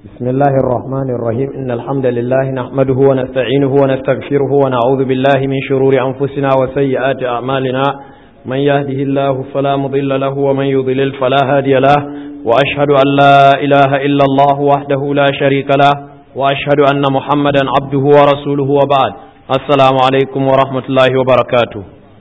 بسم الله الرحمن الرحيم إن الحمد لله نحمده ونستعينه ونستغفره ونعوذ بالله من شرور أنفسنا وسيئات أعمالنا من يهده الله فلا مضل له ومن يضلل فلا هادي له وأشهد أن لا إله إلا الله وحده لا شريك له وأشهد أن محمدا عبده ورسوله وبعد السلام عليكم ورحمة الله وبركاته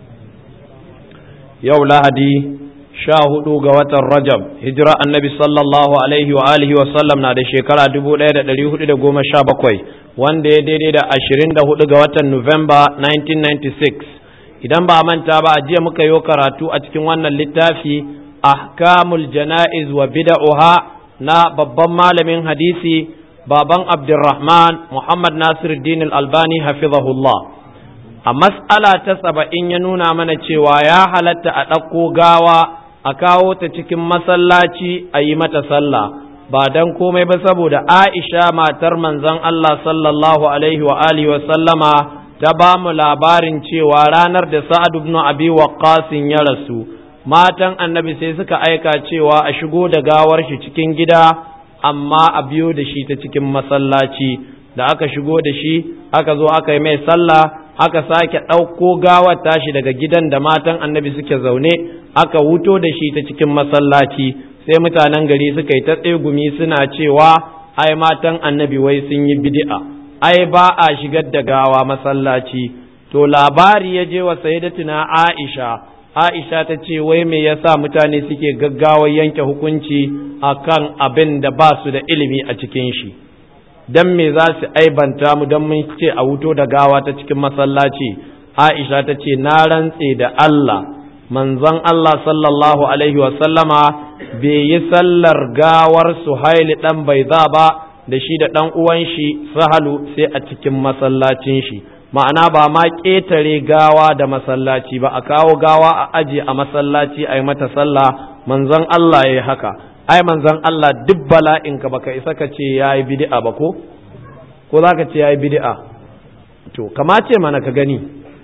يوم لهدي 14 ga watan Rajab hijira annabi sallallahu alaihi wa alihi wa sallam na da shekara 1417 wanda ya daidai da 24 ga watan November 1996 idan ba manta ba a jiya muka yi karatu a cikin wannan littafi ahkamul janaiz wa bid'uha na babban malamin hadisi baban Abdurrahman Muhammad Nasiruddin Al-Albani hafizahullah a mas'ala ta 70 ya nuna mana cewa ya halatta a ɗauko gawa a kawo ta cikin masallaci a yi mata sallah ba dan komai ba saboda Aisha matar manzon Allah sallallahu alaihi wa alihi wa sallama ta ba mu labarin cewa ranar da Sa'ad ibn Abi Waqqas ya rasu matan annabi sai suka aika cewa a shigo da gawar shi cikin gida amma a biyo da shi ta cikin masallaci da aka shigo da shi aka zo aka yi mai sallah aka sake ɗauko gawar tashi daga gidan da matan annabi suke zaune aka wuto da shi ta cikin masallaci sai mutanen gari suka yi ta tsegumi suna cewa ai matan annabi wai sun yi bid'a ai ba a shigar da gawa masallaci to labari ya je wa sayyidatuna Aisha ta ce wai me yasa mutane suke gaggawar yanke hukunci akan abin da ba su da ilimi a cikin shi dan me za su aibanta mu dan mun ce a wuto da gawa ta cikin masallaci Aisha ta ce na rantse da Allah manzon Allah sallallahu alaihi wa sallama bai yi sallar gawar Suhaili dan Baiza ba da shi da dan uwan shi Sahalu sai a cikin masallacin shi ma'ana ba ma ketare gawa da masallaci ba a kawo gawa a aje a masallaci a yi mata sallah manzon Allah yayi haka ai manzon Allah duk bala'inka baka isa ka ce yayi bid'a ba ko zaka ce yayi bid'a to kamace mana ka gani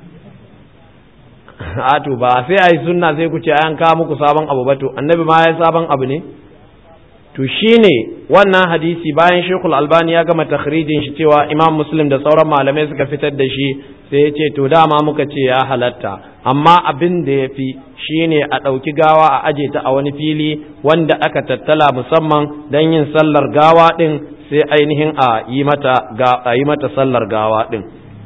a to ba sai ai sunna sai ku ce an kawo muku sabon abu ba to annabi ma yayi sabon abu ne to shine wannan hadisi bayan Sheikhul Albani ya gama takhrijin shi cewa Imam Muslim da sauran malamai suka fitar da shi sai ya ce to dama muka ce ya halatta amma abin da yafi shine a ɗauki gawa a aje ta a wani fili wanda aka tattala musamman don yin sallar gawa ɗin sai ainihin a yi mata sallar gawa ɗin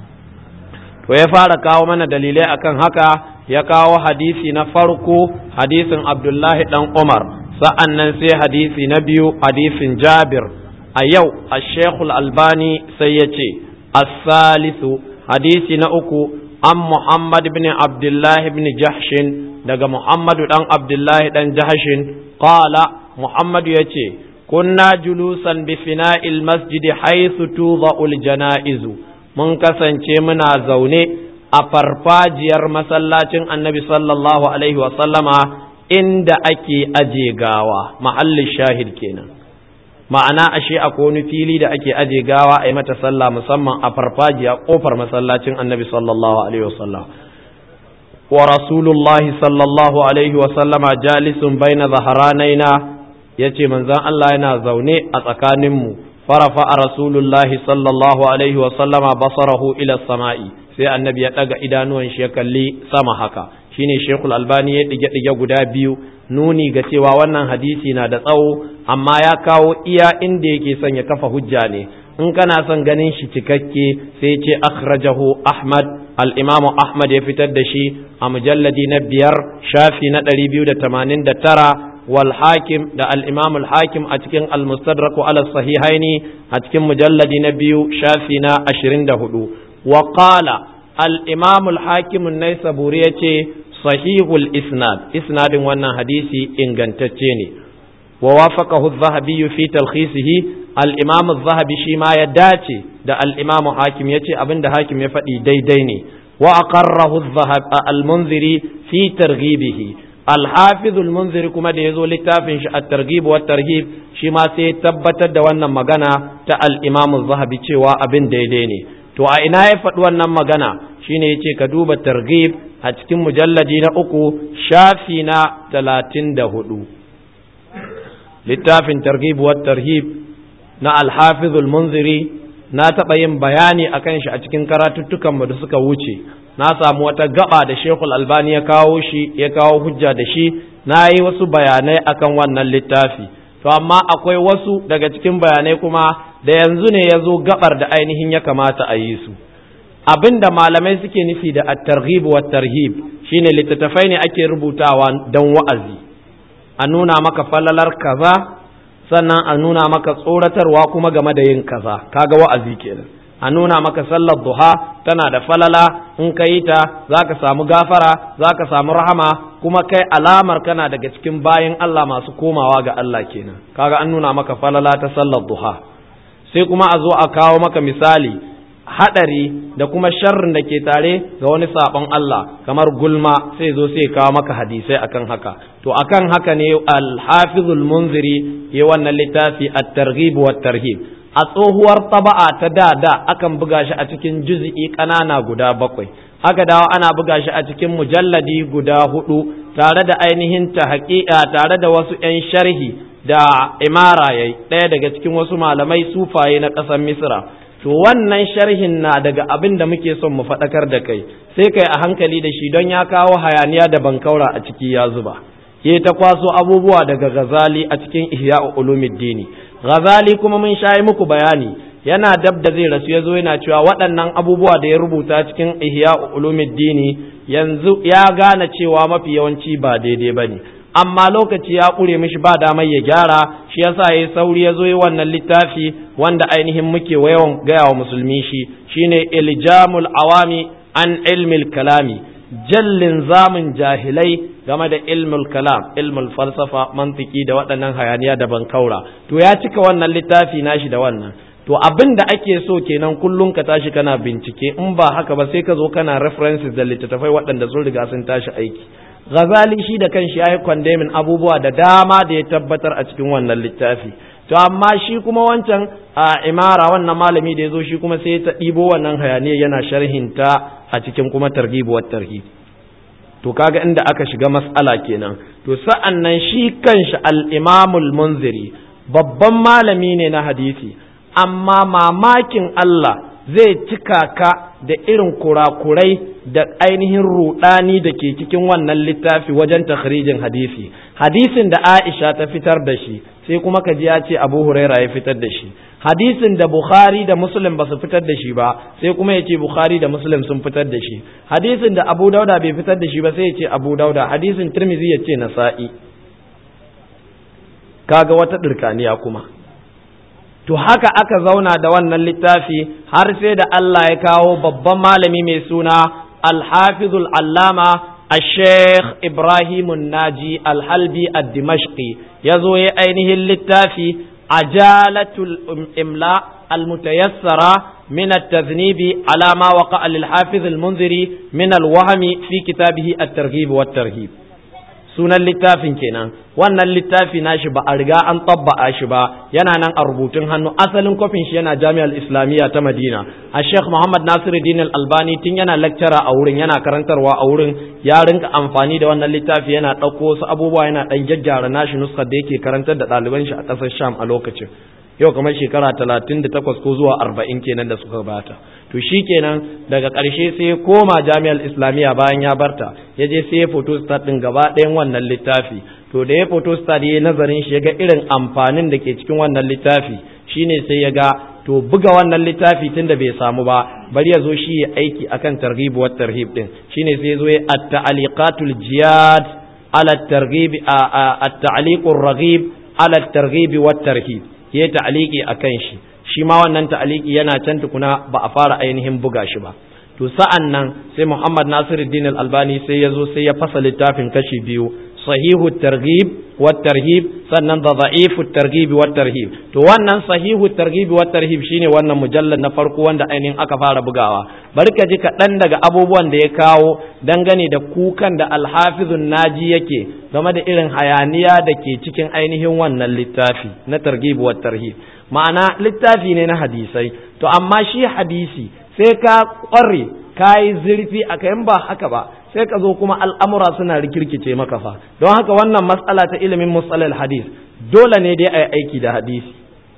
to ya fara kawo mana dalilai akan haka ya kawo hadisi na farko hadisin Abdullahi dan Umar sa'an nan sai hadisi na biyu hadisin Jabir a yau a Sheikhul Albani sai ya ce as-salisu hadisi na uku an Muhammad ibn Abdullah ibn Jahshin daga Muhammadu dan Abdullahi dan Jahshin qala Muhammadu yace kunna julusan bi fina'il masjid haythu tudha'ul janaizu mun kasance muna zaune a farfajiyar masallacin Annabi sallallahu alaihi wa sallama inda ake aje gawa mahallin shahid kenan ma'ana ashe akwai wani fili da ake aje gawa a yi mata sallah musamman a farfajiya kofar masallacin Annabi sallallahu alaihi wa sallam wa rasulullahi sallallahu alaihi wa sallama jalisun baina zaharanaina yace manzon Allah yana zaune a tsakaninmu farafa rasulullahi sallallahu alaihi wa sallama basarahu ila samai sai annabi ya daga idanuwan shi ya kalli sama haka shine Sheikhul Albani ya dige guda biyu nuni ga cewa wannan hadisi na da tsawo amma ya kawo iya inda yake son ya kafa hujja ne in kana son ganin shi cikakke sai ce akhrajahu Ahmad al-Imam Ahmad ya fitar da shi a mujalladi na 5 shafi na 289 wal Hakim da al-Imam al-Hakim a cikin al-Mustadrak ala sahihaini a cikin mujalladi na 2 shafi na 24 wa qala al-Imam al-Hakim an-Naisaburi yace sahihul isnadin wannan hadisi ingantacce ne wa wafaqahu adh-Dhahabi fi talkhisihi al-Imam adh-Dhahabi shi ma ya dace da al-Imam Hakim yace abinda Hakim ya faɗi daidai ne wa aqarrahu al-Munziri fi targhibihi al-Hafiz al-Munziri kuma da yazo littafin shi at-Targhib wa at-Tarhib shi ma sai tabbatar da wannan magana ta al-Imam adh-Dhahabi cewa abin daidai ne to a ina ya faɗi wannan magana shine yace ka duba Targhib a cikin mujalladi na 3 shafi na 34 littafin Targhib wa Tarhib na al-Hafizul Munziri na taɓa yin bayani akan shi a cikin karatuttukan mu da suka wuce. Na samu wata gaba da Sheikhul Albani ya kawo hujja da shi, na yi wasu bayanai akan wannan littafi. To amma akwai wasu daga cikin bayanai kuma da yanzu ne ya zo gabar da ainihin ya kamata a yi su. Abinda malamai suke nufi da at-targhib wa tarhib shine littattafai ne ake rubutawa don wa'azi, a nuna maka falalar kaza, sannan a nuna maka tsoratarwa kuma game da yin kaza, kaga wa'azi kenan. A nuna maka sallar duha tana da falala, in ka yi ta za ka samu gafara, za ka samu rahama, kuma kai alamar kana daga cikin bayin Allah masu komawa ga Allah kenan. Kaga an nuna maka falala ta sallar duha. Sai kuma a zo a kawo maka misali hadari da kuma sharrin da ke tare ga wani sabon Allah kamar gulma, sai zo sai kawo maka hadisai akan haka. To akan haka ne al-Hafizul Munziri ya wannan littafi at-Targhib wa tarhib. A tsohuwar taba'a ta da akan buga shi a cikin juz'i ƙanana guda 7, aka dawo ana buga shi a cikin mujalladi guda 4 tare da ainihin tahqiqa tare da wasu 'yan sharhi da imara yayi ɗaya daga cikin wasu malamai sufaye na ƙasar Misra. To wannan sharhin na daga abin da muke son mu faɗakar da kai, sai kai a hankali da shi don ya kawo hayaniya da bankaura a ciki ya zuba. Ke ta kwaso abubuwa daga Ghazali a cikin Ihya Ulumuddin. Ghazali kuma mun shayi muku bayani, yana dab da zai rasu ya zo yana cewa waɗannan abubuwa da ya rubuta cikin Ihya Ulumuddin yanzu ya gane cewa mafi yawanci ba daidai bane, amma lokaci ya ƙure mishi ba damar ya gyara, shi yasa yayi sauri ya zo yi wannan littafi wanda ainihin muke yawan gaya wa musulmi shine Iljamul Awami an Ilmil Kalami, jallin zamun jahilai game da ilmul kalam, ilmul falsafa, mantiki da waɗannan hayaniya da bankaura. To ya cika wannan littafi nashi da wannan. To abin da ake so kenan kullum ka tashi kana bincike, in ba haka ba sai ka zo kana references da littattafai waɗanda sun riga sun tashi aiki. Ghazali shi da kanshi ya yi condemning abubuwa da dama da ya tabbatar a cikin wannan littafi. To amma shi kuma wancan a imara wannan malami da ya zo shi kuma sai ta ɗibo wannan hayaniya yana sharhinta a cikin kuma targhib wa tarhib. To kaga inda aka shiga mas'ala kenan. To sa'an nan shi kanshi al-Imamul Munziri babban malami ne na hadisi, amma mamakin Allah zai cika ka da irin kurakurai da ainihin rudani da ke cikin wannan littafi wajen takhrijin hadisi. Hadisin da Aisha ta fitar da shi sai kuma ka ji ya ce Abu Huraira ya fitar da shi. Hadisin da Bukhari da Muslim ba su fitar da shi ba sai kuma ya ce Bukhari da Muslim sun fitar da shi. Hadisin da Abu Dauda bai fitar da shi ba sai ya ce Abu Dauda. Hadisin Tirmidhi ya ce Nasa'i. Kaga wata dirkaniya kuma. To haka aka zauna da wannan littafi har sai da Allah ya kawo babban malami mai suna Al-Hafizul Allama Al-Sheikh Ibrahim Naji Al-Halbi Ad-Dimashqi yazo ya ainihin littafi Ajalatul Imla Al-Mutayassara min at-Tadhnib ala ma waqa'a lil-Hafiz Al-Munziri min al-wahmi fi kitabihi At-Targhib wa At-Tarhib. Sunan littafin kenan. Wannan littafi nashi ba a riga an tabba'a shi ba, yana nan a rubutun hannu. Asalin kofin shi yana Jami'ar Islamiyya ta Madina. A Sheikh Muhammad Nasiruddin Al-Albani tun yana lecturer a wurin, yana karantarwa a wurin, ya rinka amfani da wannan littafi yana ɗauko wasu abubuwa yana ɗan gyaggyara nashi nuskar da yake karantar da ɗaliban shi a ƙasar Sham a lokacin. Yau kamar shekara 38 ko zuwa 40 kenan da suka bata. To shi kenan daga ƙarshe sai ya koma Jami'ar Islamiyya bayan ya barta, ya je sai ya photostat ɗin gaba ɗayan wannan littafi. To da ya photostat ya yi nazarin shi ya ga irin amfanin da ke cikin wannan littafi, shine sai ya ga to buga wannan littafi tunda bai samu ba, bari ya zo shi ya aiki akan targhib wa tarhib din. Shine sai ya zo ya at-ta'liqatul jiyad ala at-targhib at-ta'liqur raghib ala at-targhib wa tarhib. Ya ta'liqi akan shi ma wannan ta'liqi yana can tukuna ba a fara ainihin buga shi ba. To sa'an nan sai Muhammad Nasiruddin Al-Albani sai ya zo sai ya fasa littafin kashi biyu, sahihu targhib wa tarhib sannan da dha'ifu targhib wa tarhib. To wannan sahihu targhib wa tarhib shine wannan mujallad na farko wanda ainihin aka fara bugawa. Bari ka ji kaɗan daga abubuwan da ya kawo dangane da kukan da Al-Hafizun Naji yake game da irin hayaniya da ke cikin ainihin wannan littafi na targhib wa tarhib. Ma'ana littafi ne na hadisai, to amma shi hadisi sai ka ƙware ka yi zurfi a kayan ba haka ba sai ka zo kuma al'amura suna rikirkice maka fa. Don haka wannan matsala ta ilimin matsalar hadis dole ne dai a yi aiki da hadisi.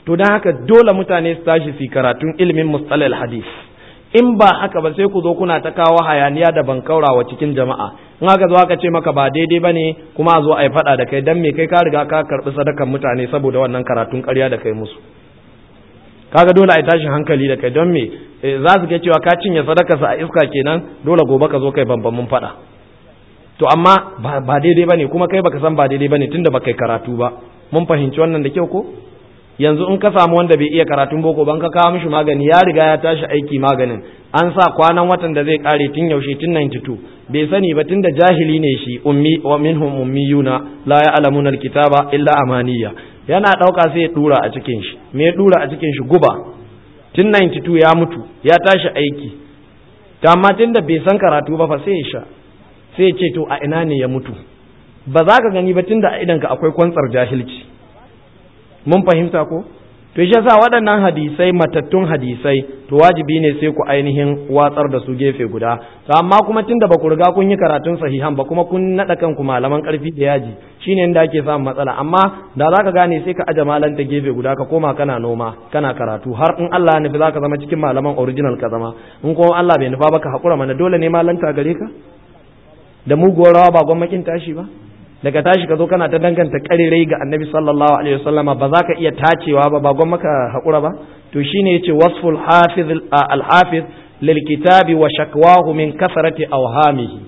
to dan haka dole mutane su tashi su karatun ilimin mustalahil hadith. In ba haka ba sai ku zo kuna ta kawo hayaniya da bankaurawa cikin jama'a. In haka zo aka ce maka ba daidai bane kuma a zo a yi fada da kai dan me kai ka riga ka karbi sadakan mutane saboda wannan karatun ƙarya da kai musu. Kaga dole a yi tashin hankali da kai don me za su ga cewa ka cinye sadakarsa a iska kenan dole gobe ka zo kai bambamin fada. To amma ba daidai bane kuma kai baka san ba daidai bane tunda baka yi karatu ba. Mun fahimci wannan da kyau ko? Yanzu in ka samu wanda bai iya karatun boko ban ka kawo mishi magani ya riga ya tashi aiki maganin an sa kwanan watan da zai kare tun yaushe tun 92 bai sani ba tunda jahili ne shi ummi wa minhum ummiyuna la ya'lamuna alkitaba illa amaniya yana dauka sai ya dura a cikin shi me ya dura a cikin shi guba tun 92 ya mutu ya tashi aiki ta amma tunda bai san karatu ba fa sai ya sha sai ya ce to a ina ne ya mutu ba za ka gani ba tunda a idanka akwai kwantsar jahilci. Mun fahimta ko? To shi yasa waɗannan hadisai matattun hadisai to wajibi ne sai ku ainihin watsar da su gefe guda. To amma kuma tunda ba ku riga kun yi karatun sahihan ba kuma kun nada kanku malaman ƙarfi da yaji shine inda ake samun matsala amma da zaka gane sai ka aje malanta gefe guda ka koma kana noma kana karatu har in Allah ya nufi zaka zama cikin malaman original ka zama in kuma Allah bai nufa ba ka hakura mana dole ne malanta gare ka da muguwar rawa ba gwamnatin tashi ba daga tashi ka zo kana ta danganta karirai ga annabi sallallahu alaihi wasallama ba za ka iya tacewa ba gon maka haƙura ba to shine yace wasful hafiz al-hafiz lil kitabi wa shakwahu min kasrati awhamihi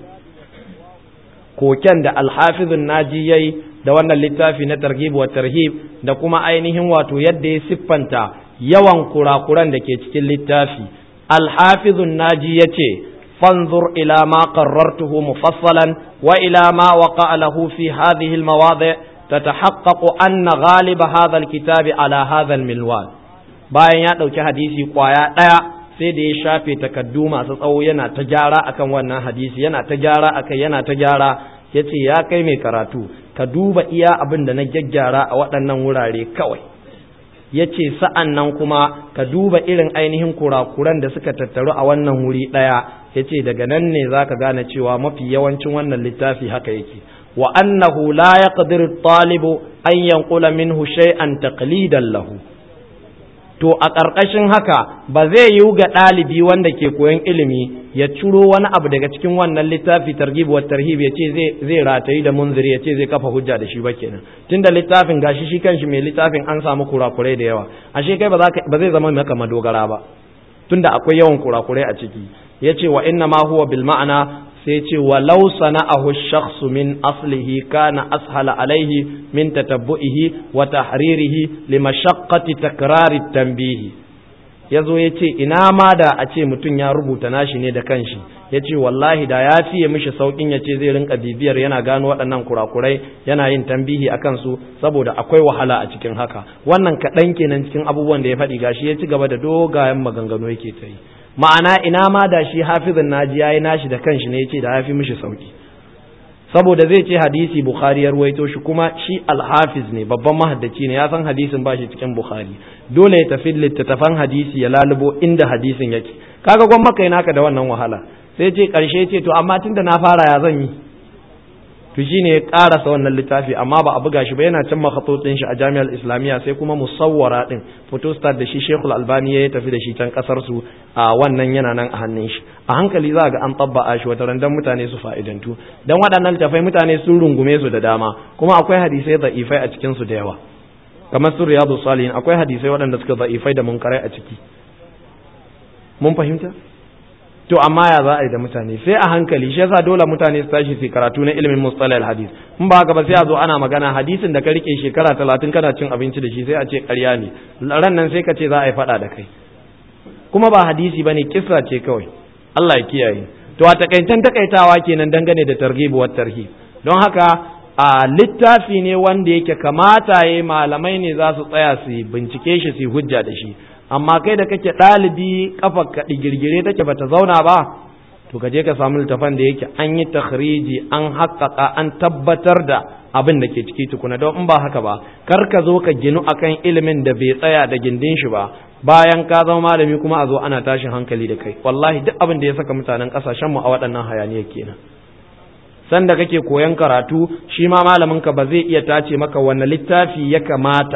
koken da al-hafiz an-naji yayi da wannan littafi na targhib wa tarhib da kuma ainihin wato yadda ya siffanta yawan kurakuran da ke cikin littafi al-hafiz an-naji yace فانظر إلى ما قررته مفصلا وإلى ما وقع له في هذه المواضع تتحقق أن غالب هذا الكتاب على هذا المنوال bayan ya ɗauki hadisi kwaya ɗaya sai da ya shafe takaddu masu tsawo yana ta gyara akan wannan hadisi yana ta gyara ya ce ya kai mai karatu ka duba iya abin da na gyaggyara a waɗannan wurare kawai ya ce sa'an nan kuma ka duba irin ainihin kurakuran da suka tattaru a wannan wuri ɗaya ya ce daga nan ne za ka gane cewa mafi yawancin wannan littafi haka yake wa annahu la yaqdiru talibu an yanqula minhu shay'an taqlidan lahu to a ƙarƙashin haka ba zai yiwu ga ɗalibi wanda ke koyon ilimi ya ciro wani abu daga cikin wannan littafi targhib wa tarhib ya ce zai ratayi da munziri ya ce zai kafa hujja da shi ba kenan tunda littafin gashi shi kanshi mai littafin an samu kurakurai da yawa ashe kai ba zai zama maka madogara ba tunda akwai yawan kurakurai a ciki yace wa inna ma huwa bil ma'ana sai ce walau sana'ahu ash-shakhsu min aslihi kana ashala alayhi min tatabbu'ihi wa tahririhi limashaqqati takrar at-tanbih yazo yace ina ma da a ce mutun ya rubuta nashi ne da kanshi yace wallahi da ya fiye mishi saukin yace zai rinka bibiyar yana gano waɗannan kurakurai yana yin tambihi akan su saboda akwai wahala a cikin haka wannan kaɗan kenan cikin abubuwan da ya faɗi gashi ya ci gaba da dogayen maganganu yake ta yi ma'ana ina ma da shi hafizin naji yayi nashi da kanshi ne yace da yafi mishi sauki saboda zai ce hadisi bukhari ya ruwaito shi kuma shi al-hafiz ne babban mahaddaci ne ya san hadisin bashi cikin bukhari dole ya tafi littattafan hadisi ya lalubo inda hadisin yake kaga gwan maka yana ka da wannan wahala sai ce karshe ce to amma tunda na fara ya zan yi to shine ya karasa wannan littafi amma ba a buga shi ba yana can makhatutun shi a Jami'ar Islamiyya sai kuma musawwara din photostat da shi Sheikhul Albani ya tafi da shi can kasar su a wannan yana nan a hannun shi a hankali za ga an tabba'a shi wata randan mutane su fa'idantu dan waɗannan littafai mutane sun rungume su da dama kuma akwai hadisai da'ifai a cikin su da yawa kamar su Riyadus Salihin akwai hadisai waɗanda suka da'ifai da munkarai a ciki mun fahimta to amma ya za a yi da mutane sai a hankali shi yasa dole mutane su tashi su karatu na ilimin mustalah al-hadis in ba haka ba sai a zo ana magana hadisin da ka rike shekara 30 kana cin abinci da shi sai a ce ƙarya ne ran nan sai ka ce za a yi fada da kai kuma ba hadisi bane kissa ce kawai Allah ya kiyaye to a takaitan takaitawa kenan dangane da targhib wa tarhib don haka a littafi ne wanda yake kamata yayi malamai ne za su tsaya su bincike shi su hujja da shi amma kai da kake ɗalibi kafarka digirgire take bata zauna ba to ka je ka samu littafan da yake an yi takhriji an haƙƙaƙa an tabbatar da abin da ke ciki tukuna don in ba haka ba kar ka zo ka ginu akan ilimin da bai tsaya da gindin shi ba bayan ka zama malami kuma a zo ana tashin hankali da kai wallahi duk abin da ya saka mutanen ƙasashen mu a waɗannan hayaniyar kenan sanda kake koyan karatu shi ma malamin ka ba zai iya tace maka wanne littafi ya kamata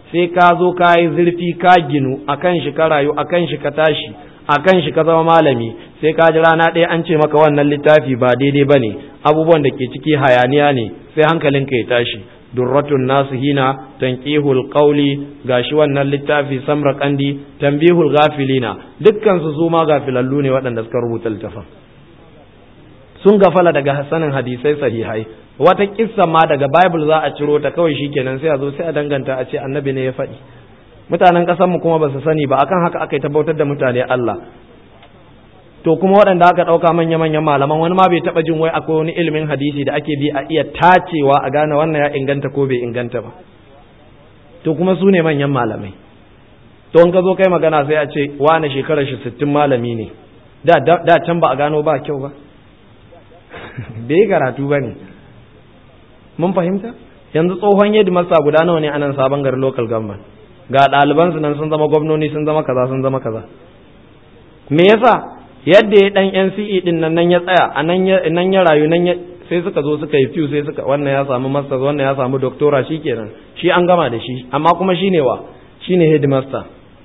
sai ka zo ka yi zurfi ka ginu akan shi ka rayu akan shi ka tashi akan shi ka zama malami sai ka ji rana ɗaya an ce maka wannan littafi ba daidai ba ne, abubuwan da ke ciki hayaniya ne, sai hankalinka ya tashi. durratun nasihina, tanqihul qawli, gashi wannan littafi Samarqandi, tanbihul ghafilina, dukkan su ma gafilallu ne waɗanda suka rubuta littafin. Sun gafala daga sanin hadisai sahihai. Wata kissa ma daga Bible za a ciro ta kawai shikenan sai a zo sai a danganta a ce annabi ne ya faɗi. Mutanen ƙasar mu kuma ba su sani ba, akan haka aka yi tabbatar da mutane Allah. To kuma waɗanda aka ɗauka manya-manyan malaman wani ma bai taɓa jin wai akwai wani ilimin hadisi da ake bi a iya tacewa a gane wannan ya inganta ko bai inganta ba. To kuma su ne manyan malamai. To in ka zo kai magana sai a ce wane shekarar shi 60 malami ne. Da can ba a gano ba kyau ba. Bai karatu ba ne. Mun fahimta? Yanzu tsohon yadda masa guda nawa ne a nan Sabon Gari local government. Ga ɗalibansu nan sun zama gwamnoni sun zama kaza sun zama kaza. Me yasa? Yadda ya dan NCE din nan ya tsaya a nan ya rayu sai suka zo suka yi fiyu sai suka wannan ya samu masters wannan ya samu doctora shikenan shi an gama da shi amma kuma shine shine headmaster.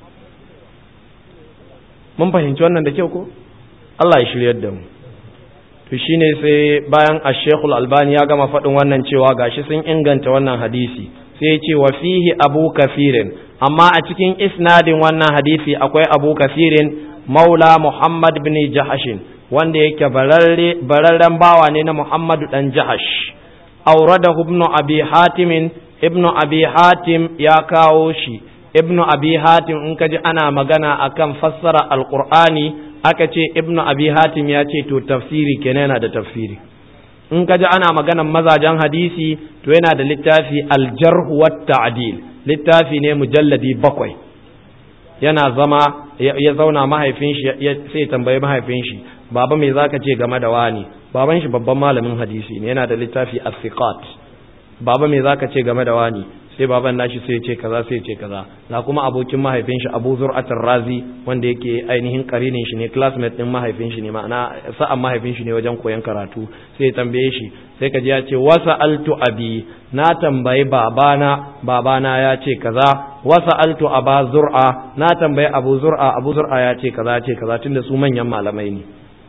Mun fahimci wannan da kyau ko Allah ya shiryar da mu. To shine sai bayan Sheikh Al-Albani ya gama faɗin wannan cewa gashi sun inganta wannan hadisi sai ya ce wa fihi Abu Kafirin, amma a cikin isnadin wannan hadisi akwai Abu Kafirin Maula Muhammad bin Jahashin, wanda yake bararren bawa ne na Muhammadu dan Jahash. Auradahu ibn Abi Hatim, ibn Abi Hatim ya kawo shi. Ibn Abi Hatim in kaji ana magana akan fassara Alqur'ani aka ce Ibn Abi Hatim ya ce to tafsiri kenan yana da tafsiri. In kaji ana maganan mazajen hadisi to yana da littafi Al-Jarh wa Ta'dil, littafi ne mujalladi 7. Yana zama ya zauna mahaifin shi sai tambayi mahaifin shi, baba me zaka ce game da wani? Baban shi babban malamin hadisi ne, yana da littafi as-siqat. Baba me zaka ce game da wani? Sai baban nashi sai ya ce kaza sai ya ce kaza. Na kuma abokin mahaifin shi Abu Zur'at ar-Razi wanda yake ainihin karinin shi ne, classmate din mahaifin shi ne, ma'ana sa'an mahaifin shi ne wajen koyon karatu. Sai ya tambaye shi, sai kaji ya ce wasa'altu abi, na tambayi babana ya ce kaza. Wasa'altu Aba Zur'a, na tambayi Abu Zur'a ya ce kaza tunda su manyan malamai ne.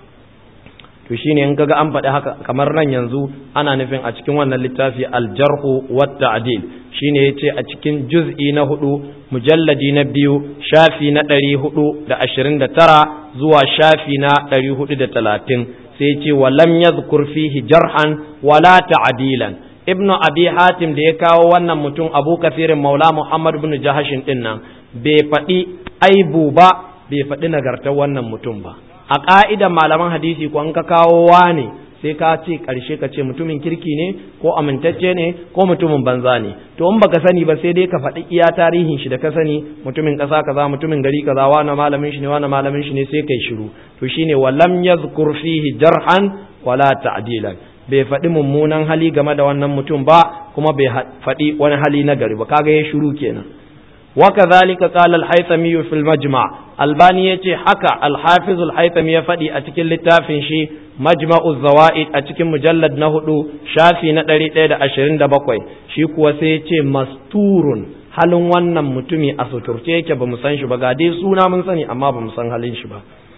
To shine in kaga an faɗi haka kamar nan yanzu ana nufin a cikin wannan littafi Al-Jarh wa Ta'dil, shine yace a cikin juz'i na 4 mujalladi na 2 shafi na 429 zuwa shafi na 430 sai yace wa lam yadhkur fihi jarhan wala ta'dilan. Ibn Abi Hatim da ya kawo wannan mutum Abu Kafirin Maula Muhammad ibn Jahashin din nan bai faɗi aibu ba, bai faɗi nagartar wannan mutum ba. A ƙa'idan malaman hadisi ko an ka kawo ne sai ka ce ƙarshe ka ce mutumin kirki ne ko amintacce ne ko mutumin banza ne. To in baka sani ba sai dai ka faɗi iya tarihin shi da ka sani, mutumin ƙasa kaza mutumin gari kaza wani malamin shi ne wani malamin shi ne sai kai shiru. To shine walam yazkur fihi jarhan wala ta'dilan, bai faɗi mummunan hali game da wannan mutum ba kuma bai faɗi wani hali na gari ba, kaga ya shiru kenan. وكذلك قال الهيثمي في المجمع، الباني يتي حكى الحافظ الهيثمي يفدي أتكل للتافن شي مجمع الزوائد أتكل مجلد نهدو شافي نتري تيدا 27 شي كوسيتي مستور halin wannan mutumi a suturce yake ba mu san shi ba, ga dai suna mun sani amma ba mu san halin shi ba.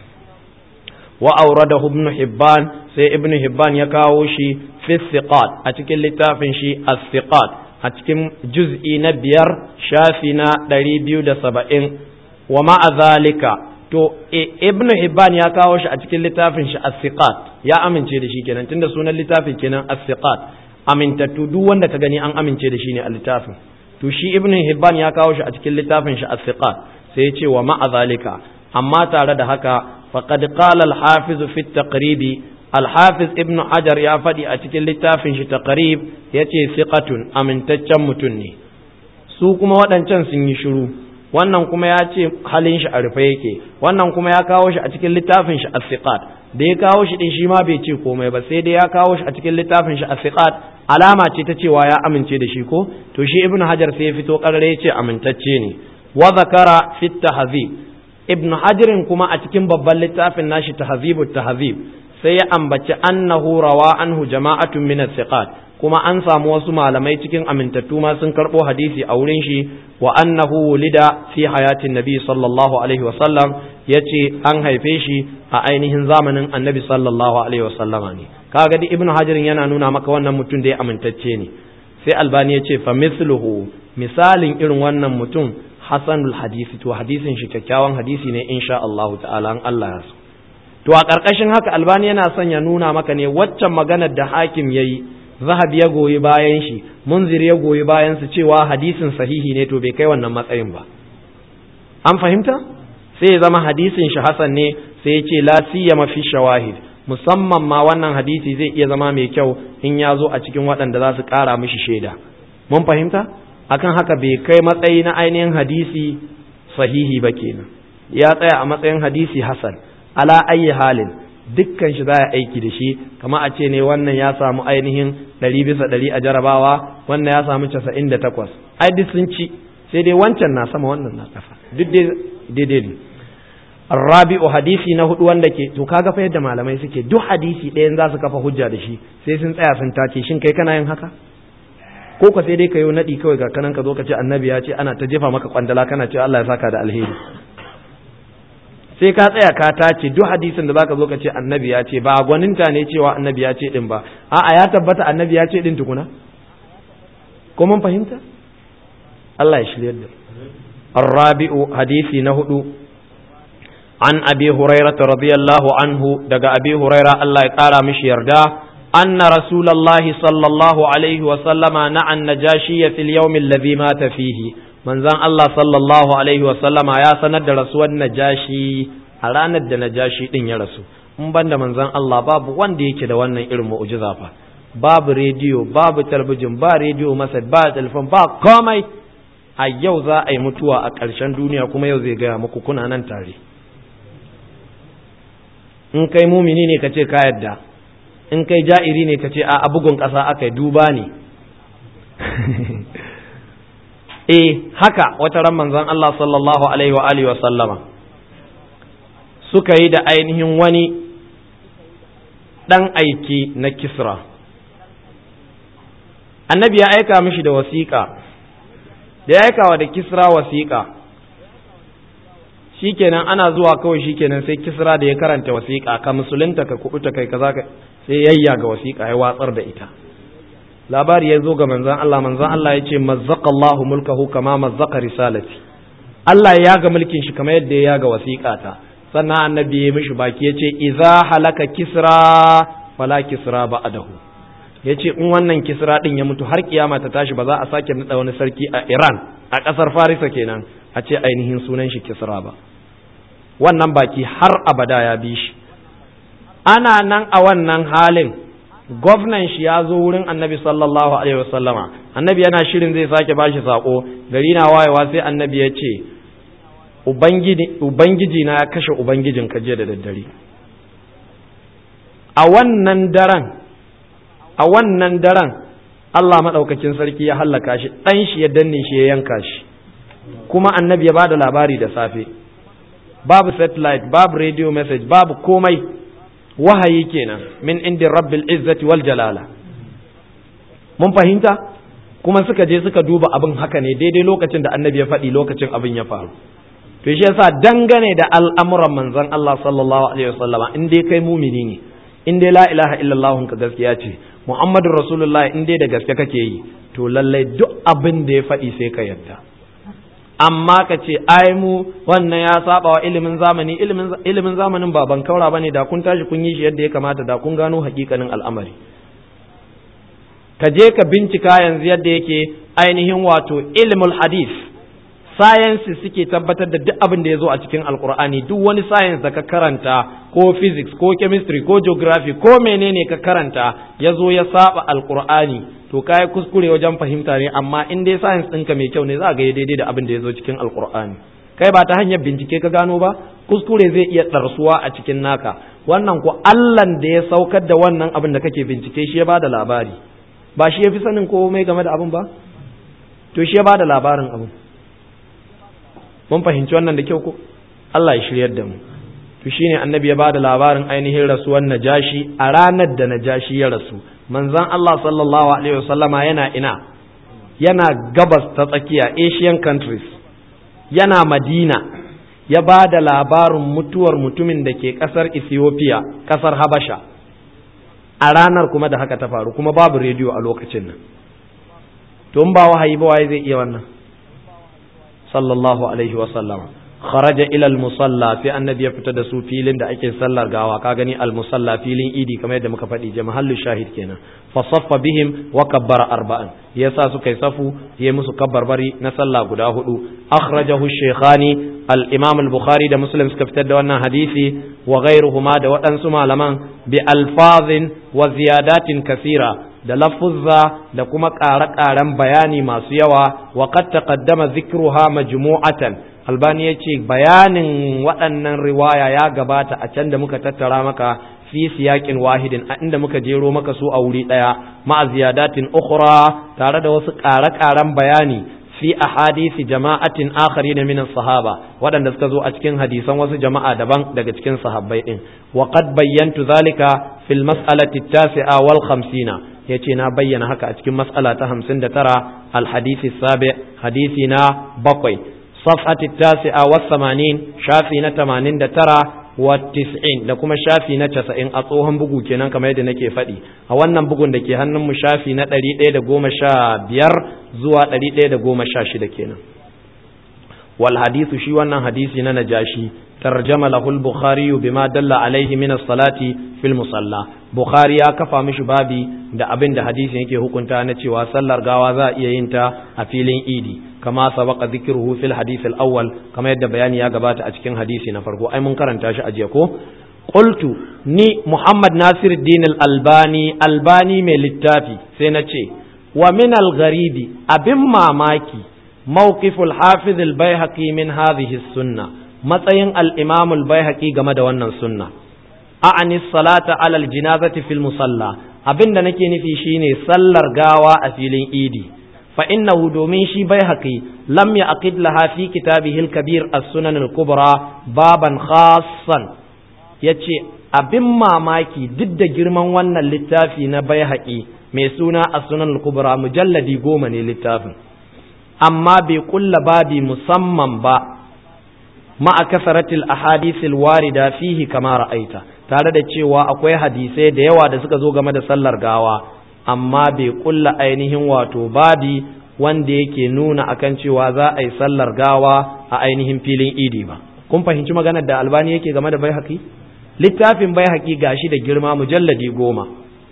wa auradahu ibn Hibban, sai ibn Hibban ya kawo shi fi thiqat a cikin littafin shi as-thiqat a cikin juz'i na 5 shafi na 270. wa ma'a zalika, to ibn Hibban ya kawo shi a cikin littafin shi as-thiqat, ya amince da shi kenan tunda sunan littafin kenan as-thiqat, amintattu duk wanda ka gani an amince da shi ne a littafin. To shi ibn Hibban ya kawo shi a cikin littafin shi as-thiqat, sai ya ce wa ma'a zalika, amma tare da haka faqad qala al-hafiz fi at-taqrib, al-hafiz ibn Hajar ya faɗi a cikin littafin shi taqrib yace thiqatun, amintaccen mutum ne. Su kuma waɗancan sun yi shiru, wannan kuma ya ce halin shi a rufe yake, wannan kuma ya kawo shi a cikin littafin shi as-thiqat. Da ya kawo shi din shi ma bai ce komai ba, sai dai ya kawo shi a cikin littafin shi as-thiqat, alama ce ta cewa ya amince da shi ko. To shi ibn Hajar sai ya fito karare ya ce amintacce ne. wa zakara fi tahzib, ibn Hajar kuma a cikin babban littafin nashi tahzibut tahzib sai ya ambaci annahu rawa anhu jama'atun min as-thiqat, kuma an samu wasu malamai cikin amintattu ma sun karɓo hadisi a wurin shi wa annahu wulida fi hayatin nabi sallallahu alaihi wasallam yace an haife shi a ainihin zamanin annabi sallallahu alaihi wasallama ne. kaga di ibnu hajarin yana nuna maka wannan mutum da ya amintacce ne. sai albani ya ce fa misluhu, misalin irin wannan mutum hasanul hadisi, to hadisin shi kyakkyawan hadisi ne insha Allah ta'ala an Allah ya so. to a ƙarƙashin haka albani yana son ya nuna maka ne waccan maganar da hakim yayi, zahabi ya goyi bayan shi, munzir ya goyi bayan su cewa hadisin sahihi ne, to bai kai wannan matsayin ba. an fahimta? sai ya zama hadisin shi hasan ne, sai ya ce la siyama fi shawahid, musamman ma wannan hadisi zai iya zama mai kyau in ya zo a cikin waɗanda za su ƙara mishi shaida. mun fahimta? akan haka bai kai matsayi na ainihin hadisi sahihi ba kenan, ya tsaya a matsayin hadisi hasan. ala ayi halin dukkan shi za a aiki da shi, kama a ce ne wannan ya samu ainihin 100% a jarabawa, wannan ya samu 98, ai duk sun ci, sai dai wancan na sama wannan na ƙasa, duk daidai ne. Rabi'u hadisi na hudu wanda ke, to kaga fa yadda malamai suke, duk hadisi ɗayan za su kafa hujja da shi sai sun tsaya sun tace, shin kai kana yin haka? ko ka sai dai ka yi naɗi kawai ga kanan ka zo ka ce annabi ya ce, ana ta jefa maka kwandala kana ce Allah ya saka da alheri. sai ka tsaya ka tace duk hadisin da zaka zo ka ce annabi ya ce, ba gwaninta ne cewa annabi ya ce din ba, a'a ya tabbata annabi ya ce din tukuna. ko mun fahimta? Allah ya shiryar da. Ar-rabi'u hadisi na hudu an abi hurairah radiyallahu anhu, daga abi hurairah Allah ya kara mishi yarda, anna rasulullahi sallallahu alaihi wa sallama na'an najashiyya fil yawm alladhi mata fihi, manzon Allah sallallahu alaihi wa sallama ya sanar da rasuwar najashi a ranar da najashi din ya rasu. in banda manzon Allah babu wanda yake da wannan irin mu'jiza fa, babu rediyo, babu talabijin, ba rediyo masa, ba telefon, ba komai. a yau za a yi mutuwa a ƙarshen duniya, kuma yau zai gaya muku kuna nan tare. in kai mumini ne ka ce ka yadda, in kai ja'iri ne ka ce a bugun ƙasa aka yi duba ne. haka wata ran manzon Allah sallallahu alaihi wa alihi wa sallama suka yi da ainihin wani dan aiki na Kisra. Annabi ya aika mishi da wasiƙa, da ya aikawa da Kisra wasiƙa, shikenan ana zuwa kawai shikenan sai Kisra da ya karanta wasiƙa, ka musulunta ka kubuta kai kaza ka, sai yayya ga wasiƙa ya watsar da ita. labari ya zo ga manzon Allah ya ce mazzaqallahu mulkahu kama mazzaqa risalati, Allah ya ga mulkin shi kamar yadda ya ga wasiƙata. sannan annabi ya mishi baki ya ce idza halaka kisra fala kisra ba'dahu, ya ce in wannan Kisra din ya mutu har kiyama ta tashi ba za a sake nada wani sarki a Iran, a ƙasar Farisa kenan, a ce ainihin sunan shi Kisra ba. wannan baki har abada ya bi shi. ana nan a wannan halin gwamnan shi ya zo wurin annabi sallallahu alaihi wasallama, annabi yana shirin zai sake bashi sako, gari na wayewa sai annabi ya ce ubangiji na ya kashe ubangijin ka jiya da daddare. a wannan daren Allah madaukakin sarki ya hallaka shi, dan shi ya danne shi ya yanka shi, kuma annabi ya bada labari da safe, babu satellite, babu radio message, babu komai, wahayi kenan min indi rabbil izzati wal jalala. mun fahimta? kuma suka je suka duba abin haka ne daidai lokacin da annabi ya faɗi, lokacin abin ya faru. to shi yasa dangane da al'amuran manzon Allah sallallahu alaihi wasallama, in dai kai mumini ne, in dai la ilaha illallah ka gaskiya ce, muhammadur rasulullah in dai da gaske kake yi, to lallai duk abin da ya faɗi sai ka yarda. amma ka ce ai mu wannan ya saba wa ilimin zamani, ilimin zamanin ba ban kaura bane, da kun tashi kun yi shi yadda ya kamata, da kun gano hakikanin al'amari. ka je ka bincika yanzu yadda yake ainihin wato ilmul hadith, sciences suke tabbatar da duk abin da ya zo a cikin alkur'ani. duk wani science da ka karanta, ko physics ko chemistry ko geography ko menene ka karanta ya zo ya saba alkur'ani, to kai kuskure wajen fahimta ne, amma in dai science ɗinka mai kyau ne za ga daidai da abin da ya zo cikin alkur'ani. kai ba ta hanyar bincike ka gano ba, kuskure zai iya ɗarsuwa a cikin naka. wannan ko Allahn da ya saukar da wannan abin da kake bincike shi ya bada labari, ba shi ya fi sanin komai game da abin ba, to shi ya bada labarin abin. mun fahimci wannan da kyau ko? Allah ya shiryar da mu. to shine annabi ya bada labarin ainihin rasuwar Najashi a ranar da Najashi ya rasu. manzon Allah sallallahu alaihi wasallama yana gabas ta tsakiya, Asian countries, yana Madina, ya ba da labarin mutuwar mutumin da ke ƙasar Ethiopia, ƙasar Habasha, a ranar kuma da haka ta faru, kuma babu rediyo a lokacin nan. To in ba wahayi ba waye zai iya wannan? Sallallahu alaihi wasallama. Kharaja ila al-musalla, fi annabi ya fita da su filin da ake sallar gawa, ka gani al-musalla filin idi kamar yadda muka faɗi, mahallu shahid kenan. Fa saffa bihim wa kabbara arba'an, yasa suka yi safu, yayi musu kabbarbari na sallah guda hudu. Akhrajahu shaykhani, al-imam al-bukhari da muslim suka fitar da wannan hadisi, wa ghayruhuma da waɗansu malaman, bi alfazin wa ziyadatin kasira, da lafuzza da kuma ƙare-ƙaren bayani masu yawa. Wa qad taqaddama dhikruha majmu'atan, Albani ya ce bayanin waɗannan riwaya ya gabata a can da muka tattara maka fi siyaƙin wahidin, a inda muka jero maka su a wuri ɗaya, ma'a ziyadatin ukhra, tare da wasu ƙare-ƙaren bayani fi ahadisi jama'atin akharina min sahaba, waɗanda suka zo a cikin hadisan wasu jama'a daban daga cikin sahabbai din. Wa qad bayyantu zalika fil mas'alati at-tasi'a wal 50, yace na bayyana haka a cikin mas'ala ta 59, al hadisi sabi, hadisi na 7, صفحة 89 شافي نتمانين ترى والتسعين da kuma shafi na 90 a tsohon bugu kenan kamar yadda nake faɗi. A wannan bugun da ke hannun mu shafi na 115 zuwa 116 kenan. Wal hadithu, shi wannan hadisi na Najashi, tarjama lahu al-Bukhari bima dalla alaihi min as-salati fil musalla. Bukhari ya kafa mishi babi da abin da hadisin yake hukunta na cewa sallar gawa za a iya yin ta a filin idi, kama sabaqa dhikruhu fil hadith al-awwal, kama yadda bayani ya gabata a cikin hadisi na farko. Ai mun karanta shi a jiya ko? Qultu, ni Muhammad Nasiruddin al-Albani mai littafi, sai na ce, wa min al-gharibi, abin mamaki, mawqiful hafiz al-Baihaqi min hadhihi as-sunnah, matsayin al-Imam al-Baihaqi game da wannan sunna. A'ani salata ala al-janazati fil musalla, abinda nake nufi shine sallar gawa a filin idi. Fa innahu, domin shi Baihaqi lam ya'qid laha fi kitabihi al-kabir as-sunan al-kubra baban khassan. Yace abin mamaki, duk da girman wannan littafi na Baihaqi mai suna as-sunan al-kubra, mujalladi 10 ne littafin, amma bai kulla babi musamman ba, ma'a kasaratil ahadithil warida fihi kama ra'aita, tare da cewa akwai hadisai da yawa da suka zo game da sallar gawa, amma bai kulla ainihin wato babi wanda yake nuna akan cewa za a yi sallar gawa a ainihin filin idi ba. Kun fahimci maganar da Albani yake game da Baihaqi? Littafin Baihaqi gashi da girma, mujalladi 10,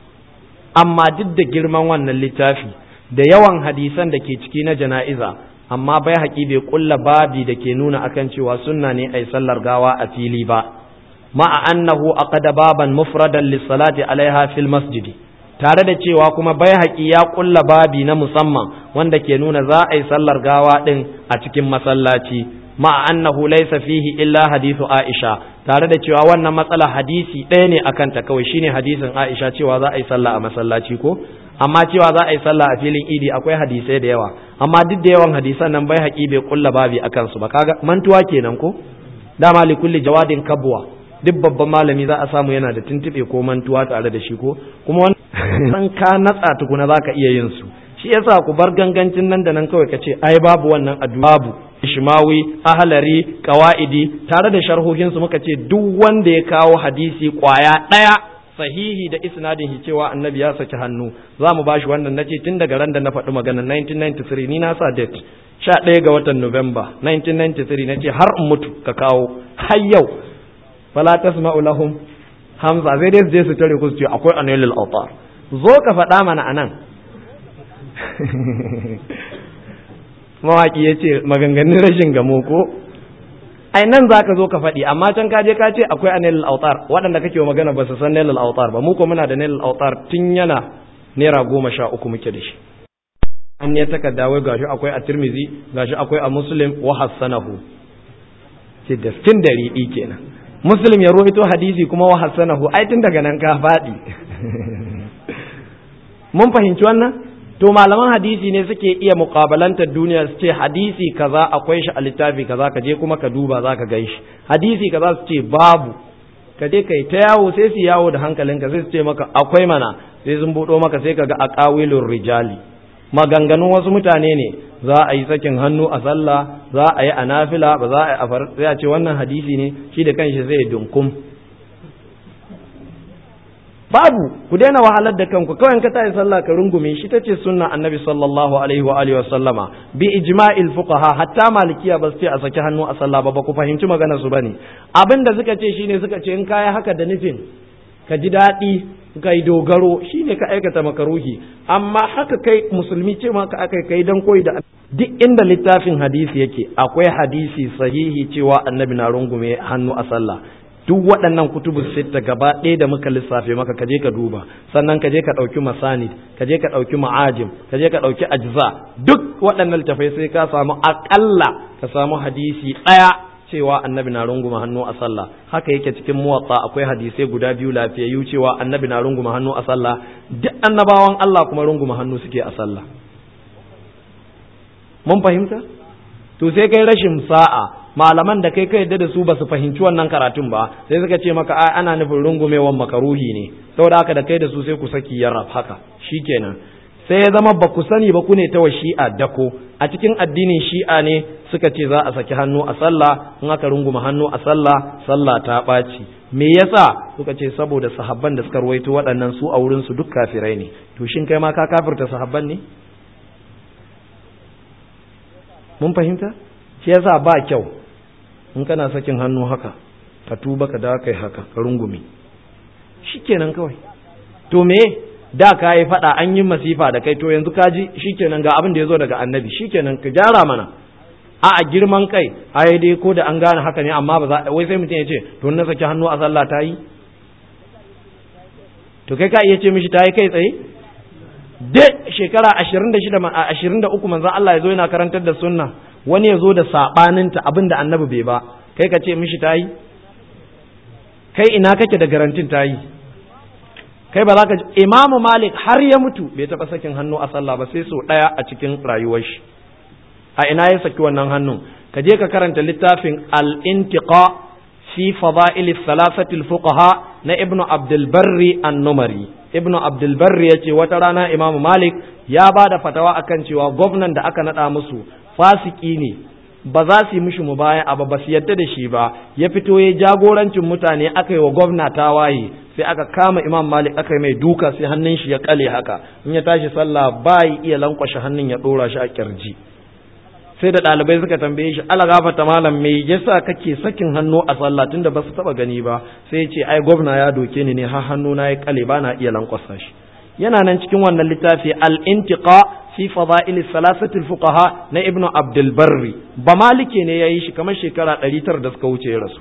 amma duk da girman wannan littafi da yawan hadisan da ke ciki na jana'iza, amma Baihaqi bai kulla babi da ke nuna akan cewa sunna ne ai sallar gawa a fili ba, ma'a annahu aqada baban mufradan lis-salati alaiha fil masjidi, tare da cewa kuma Baihaqi ya kulla babi na musamman wanda ke nuna za a yi sallar gawa din a cikin masallaci, ma'a annahu laysa fihi illa hadithu Aisha, tare da cewa wannan matsala hadisi ɗaya ne akan ta kawai, shine hadisin Aisha cewa za a yi sallah a masallaci ko, amma cewa za a yi sallah a filin idi akwai hadisai da yawa, amma duk da yawan hadisan nan Baihaqi bai kulla babi akan su ba. Kaga mantuwa kenan ko? Dama li kulli jawadin kabwa, duk babban malami za a samu yana da tuntube ko mantuwa tare da shi ko, kuma wannan ka natsa tukuna zaka iya yin su. Shi yasa ku bar gangancin nan da nan kawai ka ce ai babu wannan addu'a, babu Ishmawi, Ahlari, Qawaidi, tare da sharhohin su muka ce duk wanda ya kawo hadisi kwaya daya sahihi da isnadin shi cewa annabi ya saki hannu, za mu bashi wannan. Nace tun daga ran da na faɗi magana 1993, ni na sa date 11 ga watan November 1993, nace har in mutu ka kawo, har yau fala tasma'u lahum hamza, sai dai su je su tare ku su ce akwai anilul awtar, zo ka faɗa mana anan. Mawaki ya ce maganganun rashin gamo ko, ai nan za ka zo ka faɗi, amma can ka je ka ce akwai anilul autar, waɗanda kake wa magana ba su san nailul autar ba, mu ko muna da nailul autar tun yana naira 13 muke da shi. An ya takarda wai gashi akwai a Tirmidhi, gashi akwai a Muslim wa hassanahu, ce da tun da riɗi kenan. Muslim ya rawaito hadisi kuma wa hassanahu, ai tun daga nan ka faɗi. Mun fahimci wannan? To malaman hadisi ne suke iya muƙabalantar duniya su ce hadisi kaza akwai shi a littafi kaza, ka je kuma ka duba za ka gan shi. Hadisi kaza su ce babu, ka je kai ta yawo sai su yawo da hankalinka sai su ce maka akwai mana, sai sun buɗo maka sai ka ga aqawilur rijali, maganganun wasu mutane ne, za a yi sakin hannu a sallah, za a yi a nafila, ba za a yi a sai a ce wannan hadisi ne, shi da kanshi zai dunkum. Babu, ku daina wahalar da kanku, kawai ka tayi sallah ka rungume shi, tace sunna annabi sallallahu alaihi wa alihi wa sallama bi ijma'il fuqaha, hatta malikiya ba su ce a saki hannu a sallah ba ku fahimci maganar su bane. Abinda suka ce shine suka ce in kai haka da nufin ka ji daɗi kai dogaro shine ka aikata makaruhi, amma haka kai musulmi ce ma ka akai kai dan koyi da duk inda littafin hadisi yake akwai hadisi sahihi cewa annabi na rungume hannu a sallah. Duk waɗannan kutubu sitta gaba ɗaya da muka lissafe maka kaje ka duba, sannan kaje ka ɗauki masanid, kaje ka ɗauki ma'ajim, kaje ka ɗauki ajza, duk waɗannan littafai sai ka samu aƙalla ka samu hadisi ɗaya cewa annabi na runguma hannu a sallah. Haka yake cikin muwatta akwai hadisai guda biyu lafiyayyu cewa annabi na runguma hannu a sallah, duk annabawan Allah kuma runguma hannu suke a sallah. Mun fahimta? To sai kai rashin sa'a, malaman da kai yadda da su ba su fahimci wannan karatun ba, sai suka ce maka ai ana nufin rungumewan makaruhi ne, saboda haka da kai da su sai ku saki yarraf haka shikenan. Sai ya zama ba ku sani ba ku ne ta wa shi'a dako. A cikin addinin shi'a ne suka ce za a saki hannu a sallah, in aka runguma hannu a sallah, sallah ta ɓaci. Me yasa? Suka ce saboda sahabban da suka ruwaito waɗannan su a wurin su duk kafirai ne. To shin kai ma ka kafirta sahabban ne? Mun fahimta? Shi yasa ba kyau in kana sakin hannu haka ka tuba ka da kai haka ka rungume shikenan kawai. To me da ka yi fada an yi masifa da kai, to yanzu ka ji shikenan ga abin da ya zo daga annabi, shikenan ka gyara mana. A girman kai ai dai ko da an gane haka ne, amma ba za wai sai mutum ya ce to na saki hannu a sallah ta yi, to kai ka iya ce mishi ta yi kai tsaye. Da shekara 23 manzon Allah ya zo yana karantar da sunna, wani ya zo da saɓaninta abin da annabi bai ba, kai ka ce mishi ta yi? Kai ina kake da garantin ta yi? Kai ba za ka ji. Imamu Malik har ya mutu bai taɓa sakin hannu a sallah ba sai sau ɗaya a cikin rayuwar shi. A ina ya saki wannan hannun? Ka je ka karanta littafin al-intiqa fi fada'il thalathati al-fuqaha na Ibn Abdul Barri an-Numari. Ibn Abdul Barri yace wata rana Imamu Malik ya ba da fatawa akan cewa gwamnan da aka nada musu fasiki ne, ba za su yi mishi mubaya'a ba su yadda da shi ba, ya fito ya jagorancin mutane, aka yi wa gwamna tawaye, sai aka kama Imam Malik aka yi mai duka sai hannun shi ya kale haka, in ya tashi sallah ba ya iya lankwashe hannun ya dora shi a kirji. Sai da ɗalibai suka tambaye shi, ala gafata malam me yasa kake sakin hannu a sallah tunda ba su taba gani ba? Sai ya ce ai gwamna ya doke ni ne har hannu na ya kale ba na iya lankwasa shi. Yana nan cikin wannan littafi al-intiqa fi fada'il salasati al-fuqaha na Ibn Abdul Barri, ba malike ne yayi shi kamar shekara 900 da suka wuce ya rasu.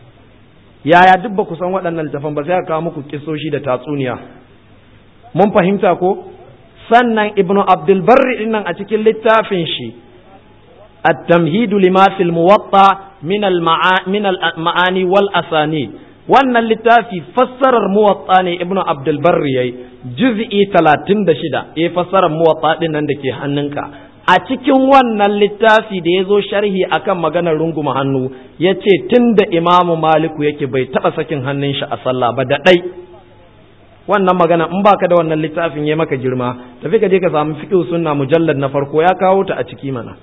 Yaya duk ba ku san waɗannan littafan ba, sai aka kawo muku kissoshi da tatsuniya. Mun fahimta ko? Sannan Ibn Abdul Barri din nan a cikin littafin shi at-tamhid lima fil muwatta min al-ma'ani wal asanid, wannan littafi fassarar muwatta ne Ibn Abdul Barri yayi, juz'i 36 fassarar muwatta din nan dake hannunka. A cikin wannan littafi da yazo sharhi akan maganar runguma hannu, yace tunda Imamu Maliku yake bai taba sakin hannun shi a sallah ba da dai. Wannan magana in baka da wannan littafin yayi maka girma, tafi ka je ka samu fiqh sunna mujallad na farko ya kawo ta a ciki mana.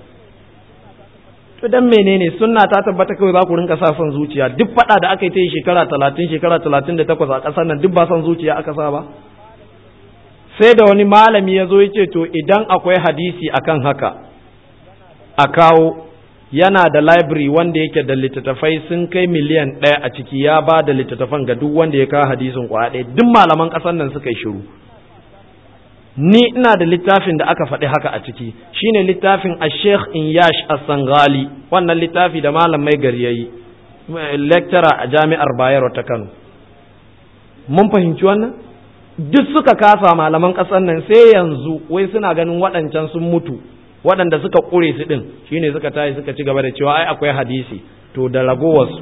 To dan menene sunna ta tabbata kawai za ku rinka sa son zuciya? Duk fada da aka yi ta yi shekara 30 shekara 38 a ƙasar nan duk ba son zuciya aka sa ba. Sai da wani malami ya zo ya ce to idan akwai hadisi akan haka a kawo, yana da library wanda yake da littattafai sun kai miliyan 1 a ciki, ya ba da littattafan ga duk wanda ya kawo hadisin kwaya ɗaya. Duk malaman ƙasar nan suka yi shiru. Ni ina da littafin da aka faɗi haka a ciki, shine littafin Sheikh Inyash As-Sangali, wannan littafi da malam mai gari yayi, lecturer a Jami'ar Bayero ta Kano. Mun fahimci wannan? Duk suka kasa malaman ƙasar nan, sai yanzu wai suna ganin waɗancan sun mutu, waɗanda suka ƙure su ɗin, shine suka tashi suka ci gaba da cewa ai akwai hadisi, to da ragowarsu.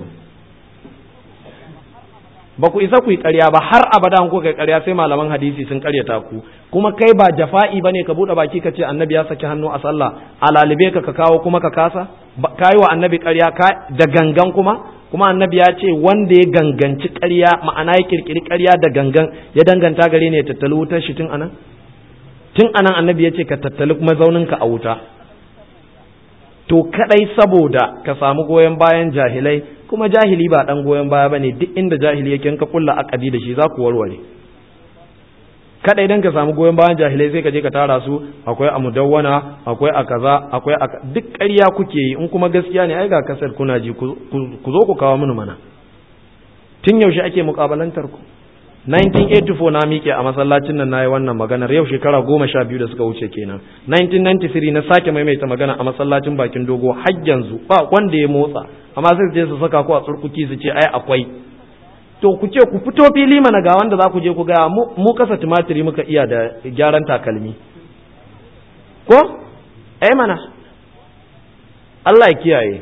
Ba ku isa ku yi ƙarya ba, har abada ku kai ƙarya sai malaman hadisi sun ƙaryata ku. Kuma kai ba jafa'i bane ka buɗe baki ka ce annabi ya saki hannu a sallah, a lalibe ka kawo kuma ka kasa? Ka yi wa annabi ƙarya da gangan kuma? kuma annabi ya ce wanda ya ganganci ƙarya ma'ana ya kirkiri ƙarya da gangan ya danganta gare ne ya tattali wutar shi tun anan annabi ya ce ka tattali mazauninka a wuta. To kadai saboda ka samu goyon bayan jahilai, kuma jahili ba dan goyon baya bane, duk inda jahili yake ka kulla akadi da shi za ku warware. Kadai dan ka samu goyon bayan jahilai sai ka je ka tara su, akwai a mudawwana, akwai a kaza, akwai a duk ƙarya kuke yi. In kuma gaskiya ne ai ga kasar kuna ji, ku zo ku kawo mini mana. Tun yaushe ake mukabalantar ku? 1984 na miƙe a masallacin nan nayi wannan maganar, yau shekara 12 da suka wuce kenan. 1993 na sake maimaita magana a masallacin bakin dogo, har yanzu ba wanda ya motsa, amma sai su je su saka ku a tsurkuki su ce ai akwai. To ku ce ku fito fili mana ga wanda za ku je ku ga mu kasa tumatiri muka iya da gyaran takalmi ko mana. Allah ya kiyaye.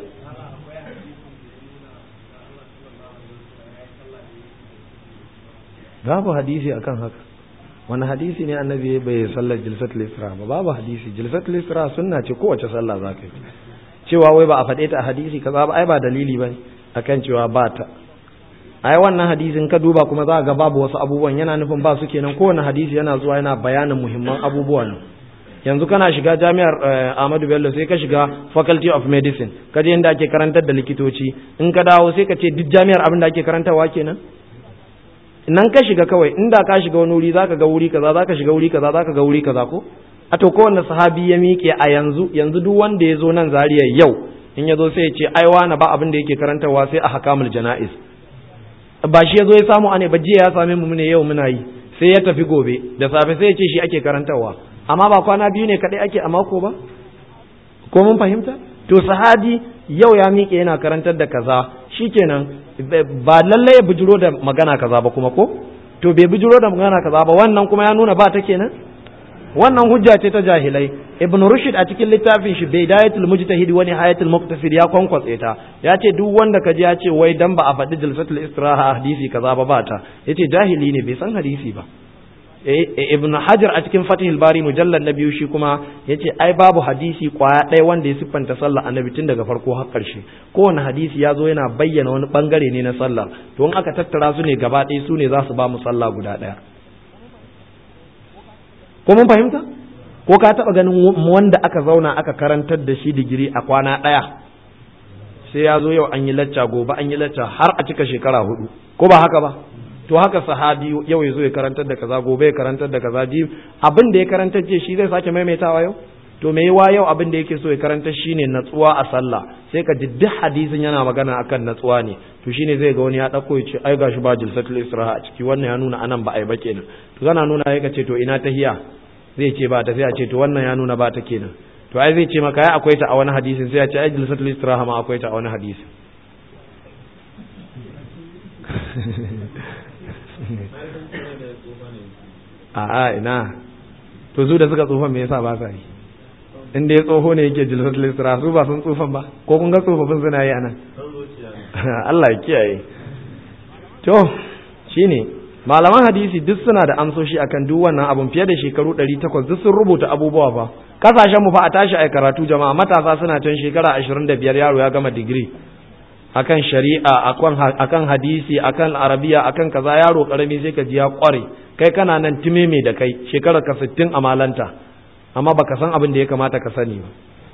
Babu hadisi akan haka. Wani hadisi ne annabi bai sallar jilsatul isra ba? Babu hadisi. Jilsatul isra sunna ce, kowace sallah za ka yi. Cewa wai ba a faɗe ta a hadisi kaza ba ai ba dalili bane akan cewa ba ta. Ai wannan hadisin ka duba kuma za ga babu wasu abubuwan, yana nufin ba su kenan. Kowane hadisi yana zuwa yana bayanin muhimman abubuwan. Yanzu kana shiga jami'ar Ahmadu Bello sai ka shiga Faculty of Medicine, ka je inda ake karantar da likitoci, in ka dawo sai ka ce duk jami'ar abin da ake karantarwa kenan. Nan ka shiga kawai, inda ka shiga wani wuri zaka ga wuri kaza, zaka shiga wuri kaza, zaka ga wuri kaza ko? A to kowanne sahabi ya miƙe a yanzu duk wanda ya zo nan Zaria yau in ya zo sai ya ce ai wani ba abin da yake karantarwa sai a hakamul jana'iz. Ba shi ya zo ya samu ane ba, jiya ya same mu ne, yau muna yi, sai ya tafi gobe da safe sai ya ce shi ake karantarwa, amma ba kwana biyu ne kadai ake a mako ba? Ko mun fahimta? To sahabi yau ya miƙe yana karantar da kaza, shikenan ba lalle ya bijiro da magana kaza ba kuma ko? To bai bijiro da magana kaza ba, wannan kuma ya nuna ba ta kenan? Wannan hujja ce ta jahilai. Ibn Rushd a cikin littafin shi Bidayatul Mujtahid wa Nihayatul Muqtasid ya kwankwatse ta, ya ce duk wanda kaji ya ce wai dan ba a faɗi jalsatul istiraha hadisi kaza ba ta, yace jahili ne, bai san hadisi ba. Ibn Hajar a cikin Fathul Bari mujallad na 2 shi kuma yace ai babu hadisi kwaya ɗaya wanda ya siffanta sallah annabi tun daga farko har ƙarshe. Kowane hadisi ya zo yana bayyana wani bangare ne na sallah, to in aka tattara su ne gaba ɗaya su ne za su ba mu sallah guda ɗaya. Ko mun fahimta? Ko ka taɓa ganin wanda aka zauna aka karantar da shi digiri a kwana ɗaya sai ya zo yau an yi lacca, gobe an yi lacca, har a cika shekara 4, ko ba haka ba? To haka sahabi yau ya zo ya karantar da kaza, gobe ya karantar da kaza, abin da ya karantar ce shi zai sake maimaitawa yau? To me yawa yau abin da yake so ya karantar shine natsuwa a sallah, sai ka ji duk hadisin yana magana akan natsuwa ne, to shine zai ga wani ya dauko ya ce ai gashi ba jilsatul istiraha a ciki, wannan ya nuna anan ba ai ba kenan. To kana nuna ya ce to ina tahiya, zai ce ba ta, sai a ce to wannan ya nuna ba ta kenan. To ai zai ce maka ai akwai ta a wani hadisin, sai a ce ai jilsatul istiraha ma akwai ta a wani hadisi. A'a ina to su da suka tsufan me yasa ba sa yi? Inda ya tsoho ne yake jilsatul istiraha, su ba sun tsufan ba? Ko kun ga tsofaffin suna yi anan? Allah ya kiyaye. To shine malaman hadisi duk suna da amsoshi akan duk wannan abun, fiye da shekaru 800 duk sun rubuta abubuwa ba. Kasashen mu fa a tashi ai karatu jama'a, matasa suna can shekara 25 yaro ya gama digiri akan shari'a, akan hadisi, akan arabiya, akan kaza, yaro karami sai ka ji ya kware, kai kana nan timeme da kai shekara ka 60 a malanta, amma baka san abin da ya kamata ka sani ba.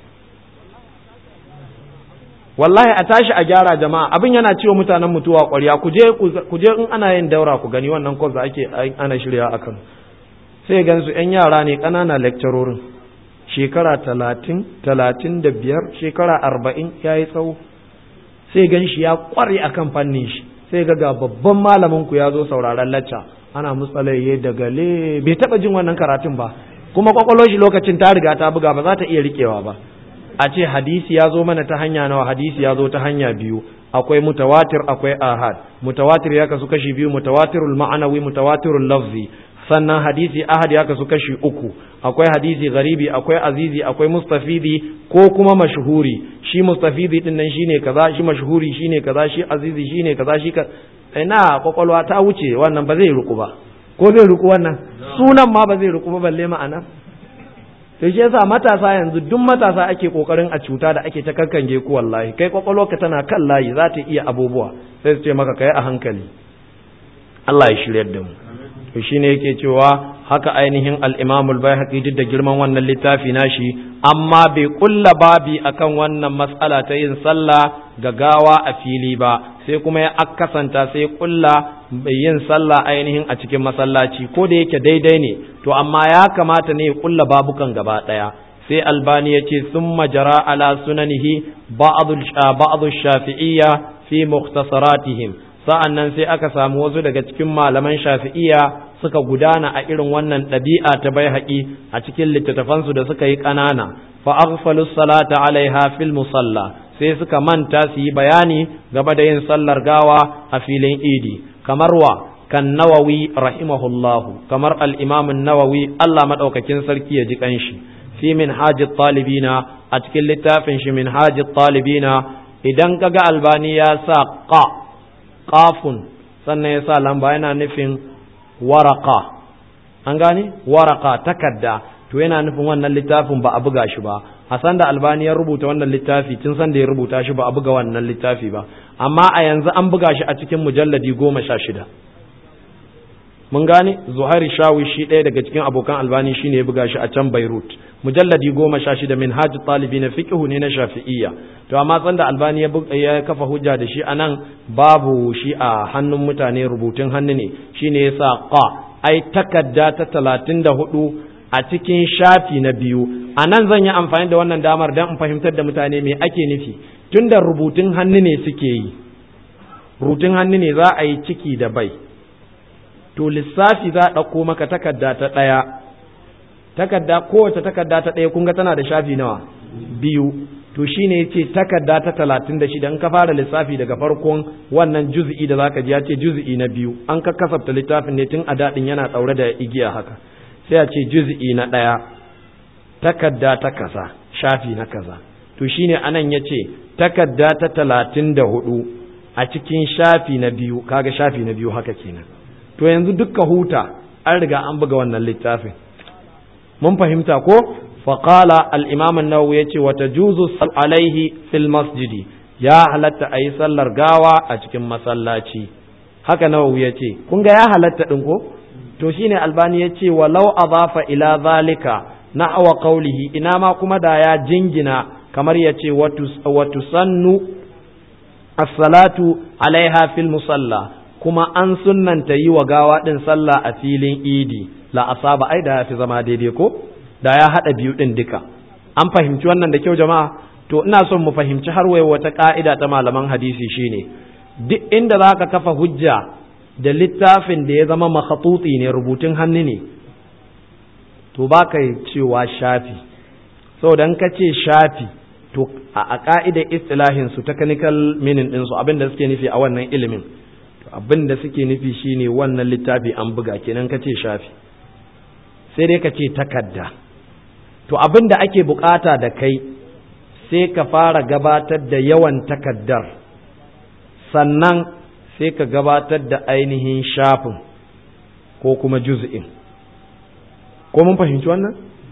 Wallahi a tashi a gyara jama'a, abin yana ciwo mutanen mutuwa ƙwarya. Ku je in ana yin daura ku gani wannan course da ake ana shirya akan, sai gansu yan yara ne ƙanana lecturerin, shekara 30, 35, shekara 40 yayi tsawo, sai gan shi ya ƙware akan fannin shi, sai ga babban malamin ku ya zo sauraron lacca, ana mutsalaye daga bai taba jin wannan karatun ba, kuma kwakwalwar shi lokacin ta riga ta buga, ba za ta iya rikewa ba. A ce hadisi ya zo mana ta hanya nawa? Hadisi ya zo ta hanya 2, akwai mutawatir akwai ahad. Mutawatir ya kasu kashi 2, mutawatirul ma'anawi, mutawatirul lafzi. Sannan hadisi ahad ya kasu kashi 3, akwai hadisi garibi, akwai azizi, akwai mustafidi ko kuma mashhuri. Shi mustafidi din nan shine kaza, shi mashhuri shine kaza, shi azizi shine kaza, shi ina kwakwalwa ta wuce wannan, ba zai ruku ba. Ko zai ruku wannan? Sunan ma ba zai ruku ba balle ma'ana. to shi yasa matasa yanzu duk matasa ake kokarin a cuta da ake ta kankange ku wallahi kai kwakwalwarka tana kan layi za ta iya abubuwa sai su ce maka kai a hankali Allah ya shiryar da mu to shine yake cewa haka ainihin al-Imam al-Baihaqi duk da girman wannan littafi nashi amma bai kulla babi akan wannan mas'ala ta yin sallah ga gawa a fili ba sai kuma ya akasanta sai kulla yin sallah ainihin a cikin masallaci ko da yake daidai ne to amma ya kamata ne ya kulla babukan gaba daya sai Albani yace summa jara ala sunanihi ba'd ash-shafi'iyya fi mukhtasaratihim sa'annan sai aka samu wasu daga cikin malaman shafi'iyya suka gudana a irin wannan ɗabi'a ta Baihaqi a cikin littattafansu da suka yi ƙanana fa aghfalu salata alaiha fil musalla sai suka manta su yi bayani game da yin sallar gawa a filin idi kamar wa kan Nawawi rahimahullahu kamar al-Imam an-Nawawi Allah madaukakin sarki ya ji kanshi fi minhajit talibina a cikin littafin shi minhajit talibina idan kaga Albani ya sa qafun sannan ya sa lamba yana nufin waraka an gane waraka takadda to yana nufin wannan littafin ba a buga shi ba a san da Albani ya rubuta wannan littafi tun san da ya rubuta shi ba a buga wannan littafi ba amma a yanzu an buga shi a cikin mujalladi 16 mun gane Zuhairi Shawi shi ɗaya daga cikin abokan Albani shine ya buga shi a can Beirut mujalladi 16 minhaj talibin fiqh ne na Shafi'iyya to amma san da Albani ya kafa hujja da shi anan babu shi a hannun mutane rubutun hannu ne shine yasa ai takadda ta 34 a cikin shafi na 2 anan zan yi amfani da wannan damar dan in fahimtar da mutane me ake nufi tunda rubutun hannu ne suke yi rubutun hannu ne za a yi ciki da bai to lissafi za a ɗauko maka takarda ta ɗaya takarda kowace takarda ta ɗaya kun ga tana da shafi nawa 2 to shine yace takarda ta 36 in ka fara lissafi daga farkon wannan juz'i da zaka ji yace juz'i na 2 an ka kasafta littafin ne tun a dadin yana daure da igiya haka sai a ce juz'i na 1 takarda ta kaza shafi na kaza to shine anan yace takarda ta 34 a cikin shafi na 2 kaga shafi na 2 haka kenan to yanzu dukka huta an riga an buga wannan littafin mun fahimta ko faqala al-imam an-nawawi yace wa tajuzu alaihi fil masjidi ya halatta ayi sallar gawa a cikin masallaci haka nawawi yace kun ga ya halatta din ko to shine Albani yace walau adafa ila zalika nahwa qawlihi ina ma kuma da ya jingina kamar yace wa tusannu as-salatu alaiha fil musalla kuma an sunnanta yi wa gawa ɗin sallah a filin idi la asaba ai da ya fi zama daidai ko da ya haɗa biyu ɗin duka an fahimci wannan da kyau jama'a to ina son mu fahimci har wai wata ƙa'ida ta malaman hadisi shine duk inda za ka kafa hujja da littafin da ya zama makhatuti ne rubutun hannu ne to ba ka cewa shafi saboda in ka ce shafi to a ƙa'idar istilahin su technical meaning ɗinsu abin da suke nufi a wannan ilimin abin da suke nufi shine wannan littafi an buga kenan kace shafi sai dai kace takadda to abin da ake bukata da kai sai ka fara gabatar da yawan takaddar sannan sai ka gabatar da ainihin shafin ko kuma juz'in ko mun fahimci wannan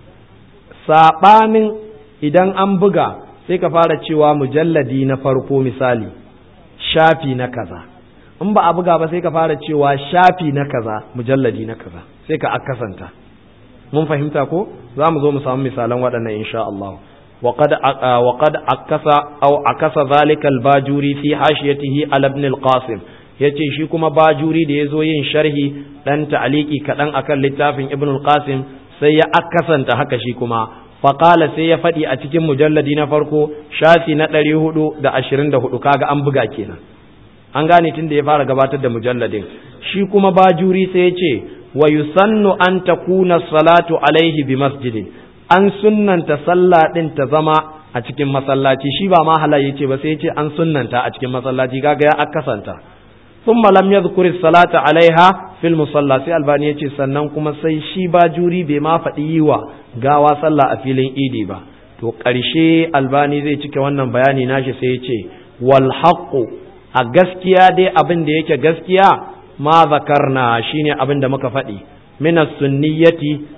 sabanin idan an buga sai ka fara cewa mujalladi na farko misali shafi na kaza in ba a buga ba sai ka fara cewa shafi na kaza mujalladi na kaza sai ka akasanta mun fahimta ko za mu zo mu samu misalan waɗannan insha Allah وقد عكس ذلك الباجوري في حاشيته على ابن القاسم yace shi kuma bajuri da yazo yin sharhi dan ta'liqi kadan akan littafin ibn al-qasim sai ya akasanta haka shi kuma faqala sai ya fadi a cikin mujalladi na farko shafi na 424 kaga an buga kenan an gane tunda ya fara gabatar da mujalladin shi kuma bajuri sai yace wa yusannu an takuna salatu alaihi bi masjidin an sunnanta sallah din ta zama a cikin masallaci shi ba ma halal yace ba sai yace an sunnanta a cikin masallaci kaga ya akasanta thumma lam yadhkur as-salata alaiha fil musalla sai albani yace sannan kuma sai shi ba juri bai ma faɗi yiwa gawa sallah a filin idi ba to ƙarshe albani zai cike wannan bayani nashi sai yace wal haqqu a gaskiya dai abin da yake gaskiya ma zakarna shine abin da muka faɗi min as-sunniyati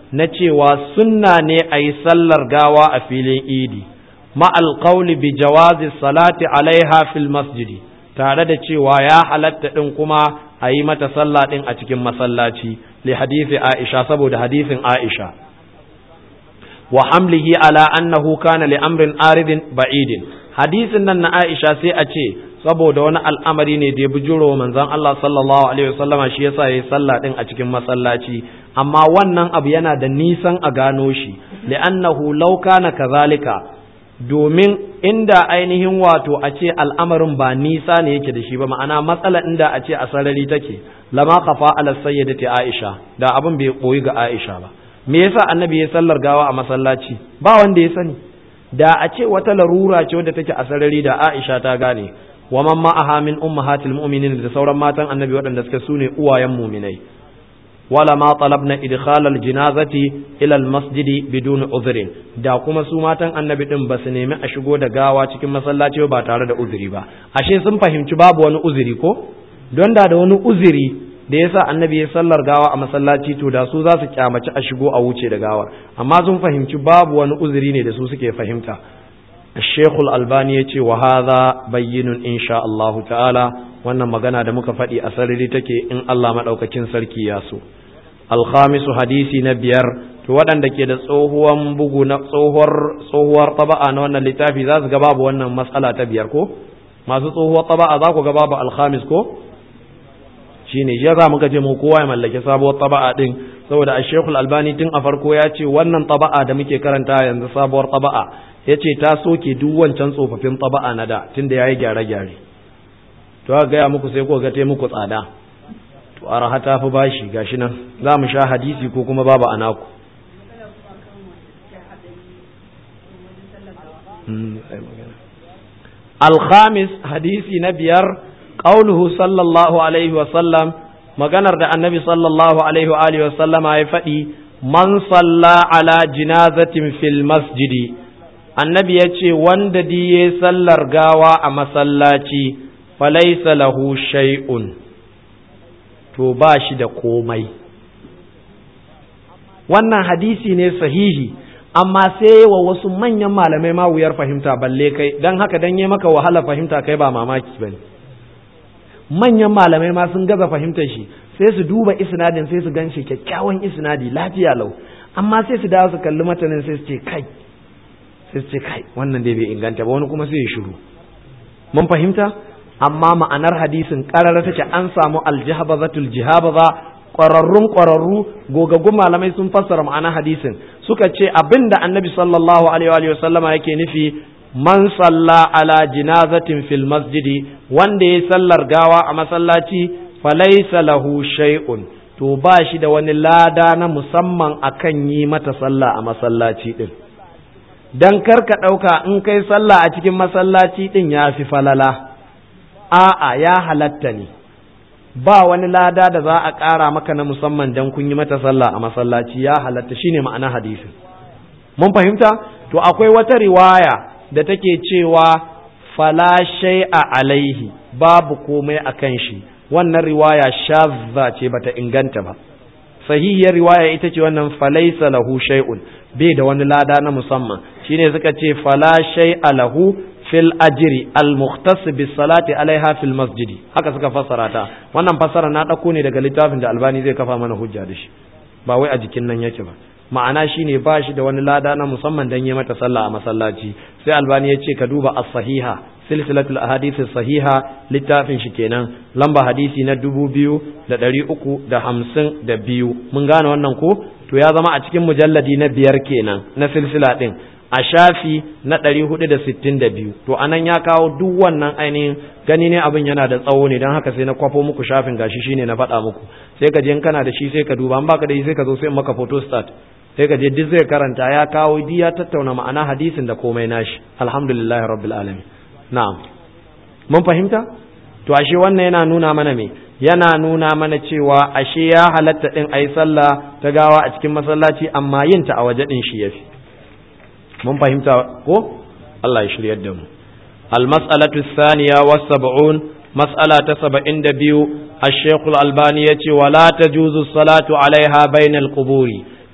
na cewa sunna ne a yi sallar gawa a filin idi ma'al qawli bi jawazi salati alaiha fil masjidi, tare da cewa ya halatta din kuma a yi mata sallah din a cikin masallaci li hadisi Aisha, saboda hadisin Aisha, wa hamlihi ala annahu kana li amrin aridin ba'idin. Hadisin nan na Aisha sai a ce saboda wani al'amari ne da ya bujuro manzon Allah sallallahu alaihi wasallama, shi yasa yayi sallah din a cikin masallaci, amma wannan abu yana da nisan a gano shi, li'annahu law kana kazalika, domin inda ainihin wato a ce al'amarin ba nisa ne yake da shi ba, ma'ana matsala inda a ce a sarari take, lama kafa ala sayyidati Aisha, da abin bai koyi ga Aisha ba. Me yasa annabi ya sallar gawa a masallaci? Ba wanda ya sani. Da a ce wata larura ce wadda take a sarari, da Aisha ta gane, wa man ma'aha min ummahatil mu'minin, da sauran matan annabi waɗanda suka sune uwayen mu'minai. wala ma talabna idkhal al-janazati ila al-masjidi bidun uzrin, da kuma su matan annabi din ba su nemi a shigo da gawa cikin masallaci ba tare da uzuri ba. Ashe sun fahimci babu wani uzuri ko? Don da wani uzuri da yasa annabi ya sallar gawa a masallaci, to da su za su kyamaci a shigo a wuce da gawar, amma sun fahimci babu wani uzuri ne da su suke fahimta. Sheikh Al-Albani ya ce wa hadha bayyinun insha Allah ta'ala, wannan magana da muka faɗi a sarari take in Allah madaukakin sarki ya so. Al-khamisu hadisi na biyar, to waɗanda ke da tsohuwan bugu na tsohuwar taba'a na wannan littafi za su ga babu wannan mas'ala ta biyar ko? Masu tsohuwar taba'a za ku ga babu al-khamis ko? Shine ya za muka je mu kowa ya mallaki sabuwar taba'a din, saboda Sheikh Al-Albani tun a farko ya ce wannan taba'a da muke karanta yanzu sabuwar taba'a, yace ta soke duk wancan tsofaffin taba'a na da tunda yayi gyare-gyare. To ga ya muku sai ko ga te muku tsada. To araha ta fi bashi gashi nan za mu sha hadisi ko kuma babu anaku. Al-khamis hadisi na biyar, qauluhu sallallahu alaihi wa sallam, maganar da annabi sallallahu alaihi wa alihi wa sallama ya faɗi, man salla ala jinazatin fil masjidi, annabi ya ce wanda diye sallar gawa a masallaci falaisa lahu shay'un, to ba shi da komai. Wannan hadisi ne sahihi, amma sai wa wasu manyan malamai ma wuyar fahimta balle kai, don haka dan yi maka wahala fahimta kai ba mamaki bane. Manyan malamai ma sun gaza fahimtar shi, sai su duba isnadin sai su ganshi kyakkyawan isnadi lafiya lau, amma sai su dawo su kalli matanin sai su ce kai wannan dai bai inganta ba, wani kuma sai ya shiru. Mun fahimta? Amma ma'anar hadisin qarara take, an samu aljahabazatul jihabaza, ƙwararru gogaggun malamai sun fassara ma'anar hadisin, suka ce abinda annabi sallallahu alaihi wa sallama yake nufi, man salla ala jinazatin fil masjidi, wanda ya sallar gawa a masallaci falaysa lahu shay'un, to ba shi da wani lada na musamman akan yi mata sallah a masallaci din. Dan karka ɗauka in kai sallah a cikin masallaci din ya fi falala, a'a ya halatta ne, ba wani lada da za a ƙara maka na musamman dan kun yi mata sallah a masallaci, ya halatta, shine ma'ana hadisin. Mun fahimta? To akwai wata riwaya da take cewa fala shay'a alaihi, babu komai akan shi, wannan riwaya shazza ce bata inganta ba. Sahihiyar riwaya ita ce wannan falaysa lahu shay'un, bai da wani lada na musamman, shine suka ce fala shay'a lahu fil ajri al mukhtas bis salati alaiha fil masjidi, haka suka fassara ta. Wannan fassara na dauko ne daga littafin da Albani zai kafa mana hujja da shi, ba wai a jikin nan yake ba. Ma'ana shine ba shi da wani lada na musamman dan yi mata sallah a masallaci. Sai Albani ya ce ka duba as-sahiha, silsilatul ahadith as-sahiha, littafin shi kenan, lamba hadisi na 2352. Mun gane wannan ko? To ya zama a cikin mujalladi na 5 kenan na silsila din, a shafi na 462. To anan ya kawo duk wannan ainihin, gani ne abin yana da tsawo ne, don haka sai na kwafo muku shafin gashi shine na faɗa muku. Sai ka je in kana da shi sai ka duba, an baka da shi sai ka zo sai maka photostat, sai ka je duk zai karanta, ya kawo di ya tattauna ma'ana hadisin da komai nashi. Alhamdulillahi rabbil alamin. Na'am, mun fahimta? To ashe wannan yana nuna mana me? Yana nuna mana cewa ashe ya halatta din ayi sallah ta gawa a cikin masallaci, amma yin ta a waje din shi yafi. Mun fahimta ko? Allah ya shiryar da mu. Al-mas'alatu ath-thaniya was-sab'un, mas'ala ta 72, Al-Sheikh Al-Albani yace wala tajuzu salatu alaiha bainal quburi,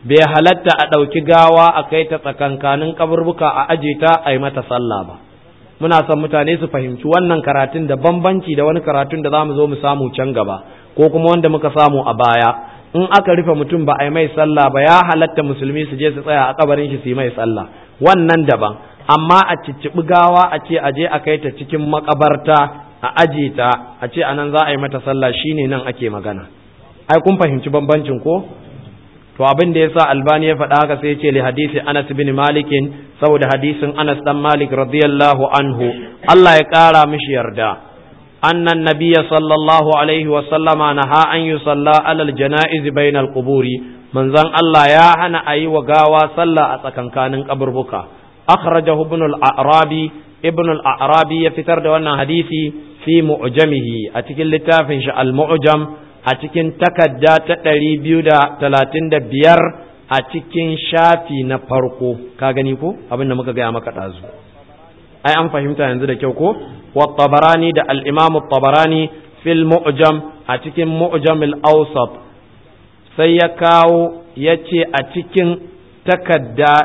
bai halatta a ɗauki gawa a kai ta tsakankanin kaburbuka a aje ta a yi mata sallah ba. Muna son mutane su fahimci wannan karatun da bambanci da wani karatun da za mu zo mu samu can gaba ko kuma wanda muka samu a baya. In aka rufe mutum ba a yi mai sallah ba, ya halatta musulmi su je su tsaya a kabarin shi su yi mai sallah, wannan daban. Amma a cicciɓi gawa a ce a je a kai ta cikin makabarta a aje ta a ce anan za a yi mata sallah, shine nan ake magana. Ai kun fahimci bambancin ko? To abin da yasa Albani ya faɗa haka sai ya ce li hadisi Anas bin Malik, saboda hadisin Anas dan Malik radiyallahu anhu, Allah ya ƙara mishi yarda. Annan nabiyya sallallahu alaihi wa sallama naha an yusalla alal janaiz bainal quburi, manzon Allah ya hana ayi wa gawa sallah a tsakankanin kaburbuka. Akhrajahu ibn al-A'rabi ya fitar da wannan hadisi fi mu'jamihi a cikin littafin shi al-Mu'jam a cikin takadda ta 235 a cikin shafi na farko. Ka gani ko abin da muka gaya maka ɗazu? Ai an fahimta yanzu da kyau ko? Wa Tabarani da al-Imam Tabarani fil Mu'jam a cikin Mu'jam al-Awsat sai ya kawo ya ce a cikin takadda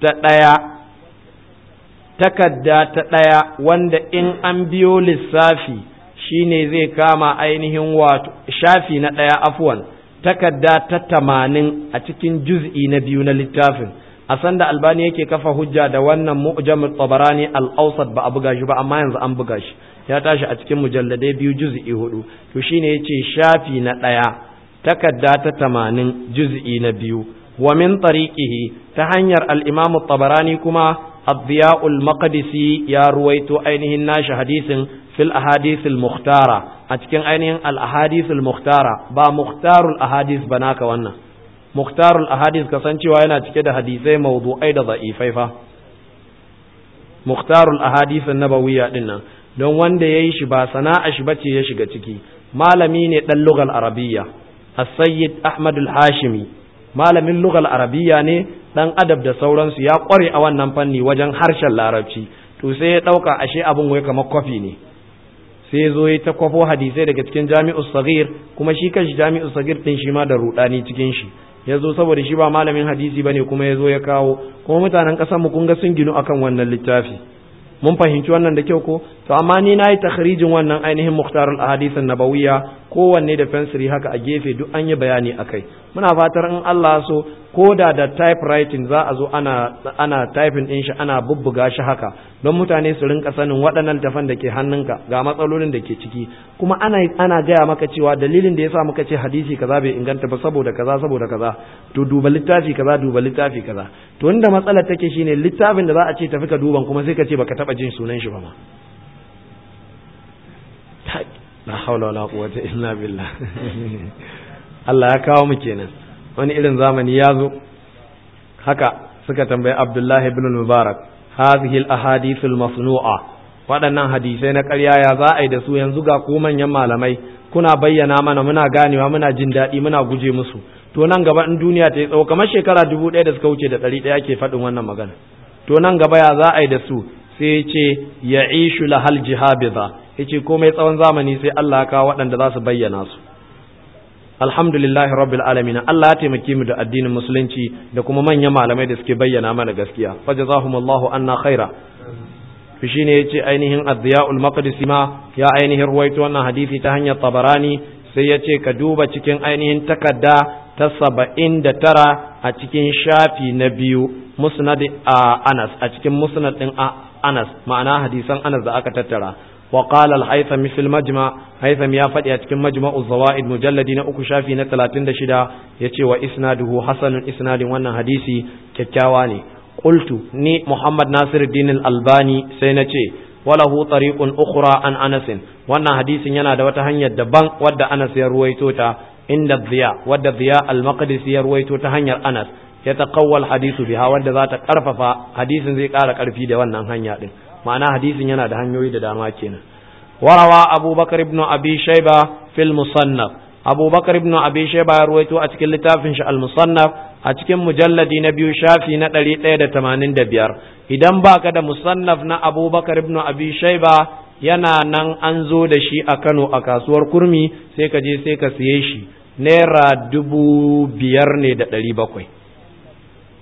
ta ɗaya wanda in an biyo lissafi shine zai kama ainihin wato shafi na ɗaya, afwan, takadda ta 80 a cikin juz'i na 2 na littafin. A sanda Albani yake kafa hujja da wannan Mu'jam at-Tabarani al-Awsat ba a buga shi ba, amma yanzu an buga shi, ya tashi a cikin mujalladai 2 juz'i 4. To shine yace shafi na 1 takadda ta 80 juz'i na 2. Wa min tariqihi, ta hanyar al-Imam at-Tabarani kuma الضياء المقدسي يا رويتو أينهن ناش حديث في الأحاديث المختارة أتكين أينهن الأحاديث المختارة با مختار الأحاديث بناك وانا مختار الأحاديث كسانشي وانا تكيد حديثي موضوعي دا ضعيفي فا مختار الأحاديث النبوية لنا don wanda yayi shi ba sana'a shi bace ya shiga ciki. Malami ne dan lugal arabiyya, as-Sayyid Ahmad al-Hashimi, malamin lugal arabiyya ne, dan adab da sauransu, ya kware a wannan fanni wajen harshen larabci. To sai ya dauka ashe abin wai kamar kwafi ne, sai ya zo ya ta kwafo hadisai daga cikin Jami'us Saghir, kuma shi kanshi Jami'us Saghir din shi ma da rudani cikin shi. Ya zo saboda shi ba malamin hadisi bane, kuma ya zo ya kawo, kuma mutanen kasar mu kun ga sun ginu akan wannan littafi. Mun fahimci wannan da kyau ko? To amma ni nayi takhrijin wannan ainihin Mukhtarul Ahadith an-Nabawiyya, kowanne da fensiri haka a gefe duk an yi bayani akai. Muna fatar in Allah so koda da typewriting za a zo ana typing din shi, ana bubbuga shi haka don mutane su rinka sanin waɗannan tafan da ke hannunka ga matsalolin da ke ciki, kuma ana gaya maka cewa dalilin da yasa muka ce hadisi kaza bai inganta ba saboda kaza to duba littafi kaza. To inda matsalar take shine littafin da za a ce tafi ka duban kuma sai ka ce baka taba jin sunan shi ba ma. La haula wala quwwata illa billah. Allah ya kawo mu kenan, wani irin zamani ya zo. Haka suka tambayi Abdullah ibn al-Mubarak, hadhihi al-ahadith al-masnu'a, waɗannan hadisai na ƙarya ya za a yi da su? yanzu ga ku manyan malamai kuna bayyana mana, muna ganewa, muna jin daɗi, muna guje musu. To nan gaba in duniya ta yi tsawo, kamar shekara 1000 da suka wuce da 100 ke faɗin wannan magana, to nan gaba ya za a yi da su? Sai ya ce ya'ishu lahal jihabiza, yace komai tsawon zamani sai Allah ya kawo waɗanda za su bayyana su. Alhamdulillahi rabbil alamin, Allah ya taimake mu da addinin musulunci da kuma manyan malamai da suke bayyana mana gaskiya. Fa jazahumullahu anna khaira. To shine yace ainihin ad-Diya'ul Maqdisi ma ya ainihin ruwaito wannan hadisi ta hanyar Tabarani, sai yace ka duba cikin ainihin takadda ta 79 a cikin shafi na 2 Musnad Anas, a cikin Musnad din Anas, ma'ana hadisan Anas da aka tattara. وقال الهيثمي في المجمع، هيثم يا فدي a cikin majma'u zawaid mujalladi na 3 shafi na 36 yace wa isnaduhu hasanun, isnadin wannan hadisi kyakkyawa ne. Qultu ni Muhammad Nasiruddin al-Albani sai nace walahu tariqun ukhra an Anas, wannan hadisin yana da wata hanyar daban wadda Anas ya ruwaito ta, inda Dhiya, wadda Dhiya al-Maqdisi ya ruwaito ta hanyar Anas, ya taqawwal hadithu biha, wadda za ta karfafa hadisin, zai ƙara ƙarfi da wannan hanya din. ma'ana hadisin yana da hanyoyi da dama kenan. Warawa Abubakar ibn Abi Shayba fil Musannaf, Abubakar ibn Abi Shayba ya ruwaito a cikin littafin shi al-Musannaf a cikin mujalladi na 2 shafi na 185. Idan baka da Musannaf na Abubakar ibn Abi Shayba, yana nan an zo da shi a Kano a kasuwar Kurmi, sai ka je sai ka siye shi, naira 5,700 ne.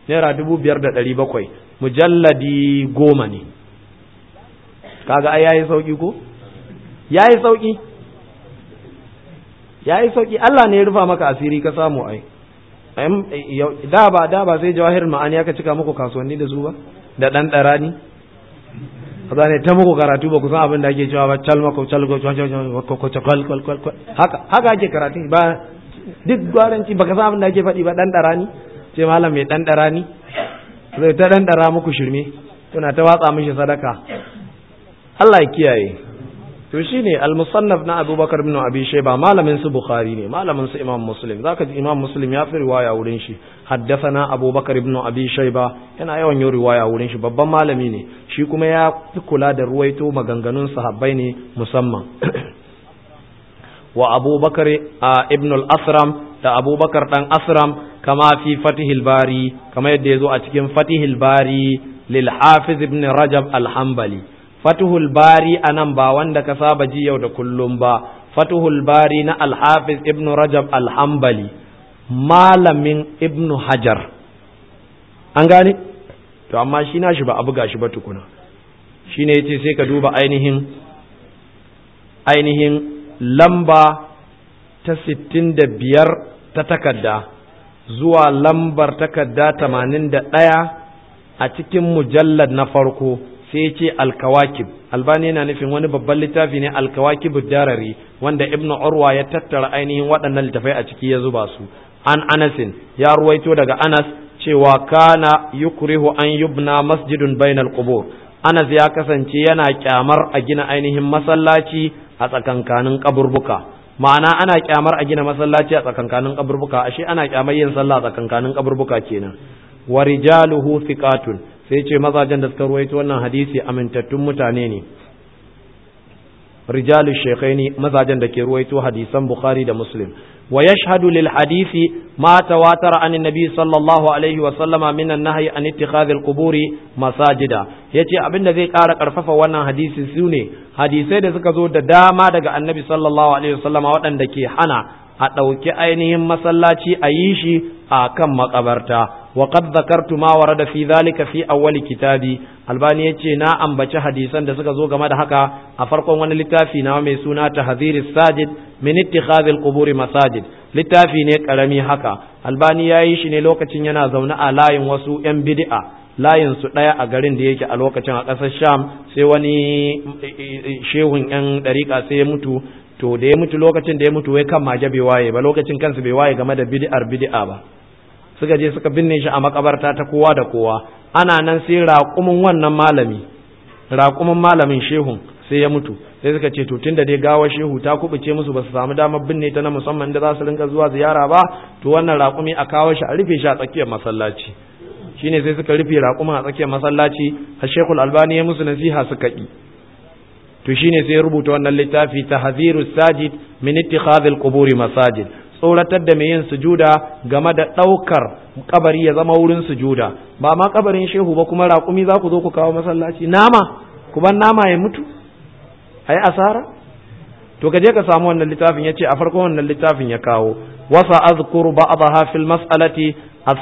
naira 5,700 mujalladi 10 ne. Kaga ai yayi sauki ko? Yayi sauki. Allah ne ya rufa maka asiri ka samu ai. Da ba sai Jawahirul Ma'ani aka cika muku kasuwanni da su ba, da dan darani. Kaza ne ta muku karatu ba ku san abin da ake cewa ba, haka ake karatu ba, duk gwaranci baka san abin da ake faɗi ba, dan darani ce malam mai dan darani zai ta dan dara muku shirme, kuna ta watsa mishi sadaka. Allah ya kiyaye. To shine al-musannaf na Abubakar ibn Abi Shayba, malamin su Bukhari ne, malamin su Imam Muslim. Zaka ji Imam Muslim ya fi riwaya wurin shi. Haddathana Abubakar ibn Abi Shayba, yana yawan yin riwaya wurin shi, babban malami ne. Shi kuma ya fi kula da ruwaito maganganun sahabbai ne musamman. Wa Abubakar ibn al-Asram, da Abubakar dan Asram, kama fi Fatihil Bari, kama yadda yazo a cikin Fatihil Bari lil Hafiz ibn Rajab al-Hanbali. Fatuhul Bari anan ba wanda ka saba ji yau da kullum ba, Fatuhul Bari na Al-Hafiz Ibn Rajab Al-Hanbali, malamin Ibn Hajar. An gane? To amma shi na shi ba a buga shi ba tukuna. Shi ne yace sai ka duba ainihin lamba ta 65 ta takarda zuwa lambar takarda 81 a cikin mujallad na farko. Sai ce alkawakib. Albani yana nufin wani babban littafi ne, alkawakib darari, wanda Ibn Urwa ya tattara ainihin waɗannan littafai a ciki ya zuba su. An Anasin ya ruwaito daga Anas cewa kana yukrihu an yubna masjidun bainal qubur. Anas ya kasance yana kyamar a gina ainihin masallaci a tsakankanin kaburbuka. Ma'ana ana kyamar a gina masallaci a tsakankanin kaburbuka, ashe ana kyamar yin sallah a tsakankanin kaburbuka kenan. Wa rijaluhu thiqatun, sai ce mazajen da suka ruwaito wannan hadisi amintattun mutane ne. Rijalu shaykhaini, mazajen da ke ruwaito hadisan Bukhari da Muslim. Wa yashhadu lil hadisi ma tawatara an nabi sallallahu alaihi wa sallama min an-nahyi an ittikhadhi al-quburi masajida. Yace abinda zai ƙara karfafa wannan hadisi sune hadisai da suka zo da dama daga annabi sallallahu alaihi wa sallama waɗanda ke hana a ɗauki ainihin masallaci a yi shi a kan makabarta. وقد ذكرت ما ورد في ذلك في أول كتابي. Albani yace na ambaci hadisan da suka zo game da haka a farkon wani littafi na mai suna Tahdhirus Sajid min ittikhadhi al-qubur masajid. Littafi ne karami haka. Albani yayi shi ne lokacin yana zaune a layin wasu yan bid'a, layin su daya a garin da yake a lokacin a ƙasar Sham. Sai wani shehun yan dariƙa sai ya mutu. To da ya mutu, lokacin da ya mutu wai kan maje bai waye ba, lokacin kansu bai waye game da bid'a ba. Suka je suka binne shi a makabarta ta kowa da kowa. Ana nan sai raƙumin malamin shehun sai ya mutu. Sai suka ce to tunda dai gawa shehu ta kubuce musu, ba su samu damar binne ta na musamman da za su rinka zuwa ziyara ba, to wannan raƙumi a kawo shi a rufe shi a tsakiyar masallaci. Shine sai suka rufe raƙumin a tsakiyar masallaci. A Sheikhul Albani ya musu nasiha suka ƙi. To shine sai ya rubuta wannan littafi Tahdhirus Sajid min ittikhadhi al-quburi masajid. Tsoratar da mai yin sujuda game da ɗaukar kabari ya zama wurin sujuda. Ba ma kabarin shehu ba, kuma raƙumi za ku zo ku kawo masallaci. Nama, ku ban nama ya mutu, ai asara. To ka je ka samu wannan littafin, ya ce a farkon wannan littafin ya kawo wasa azkuru ba'daha fil mas'alati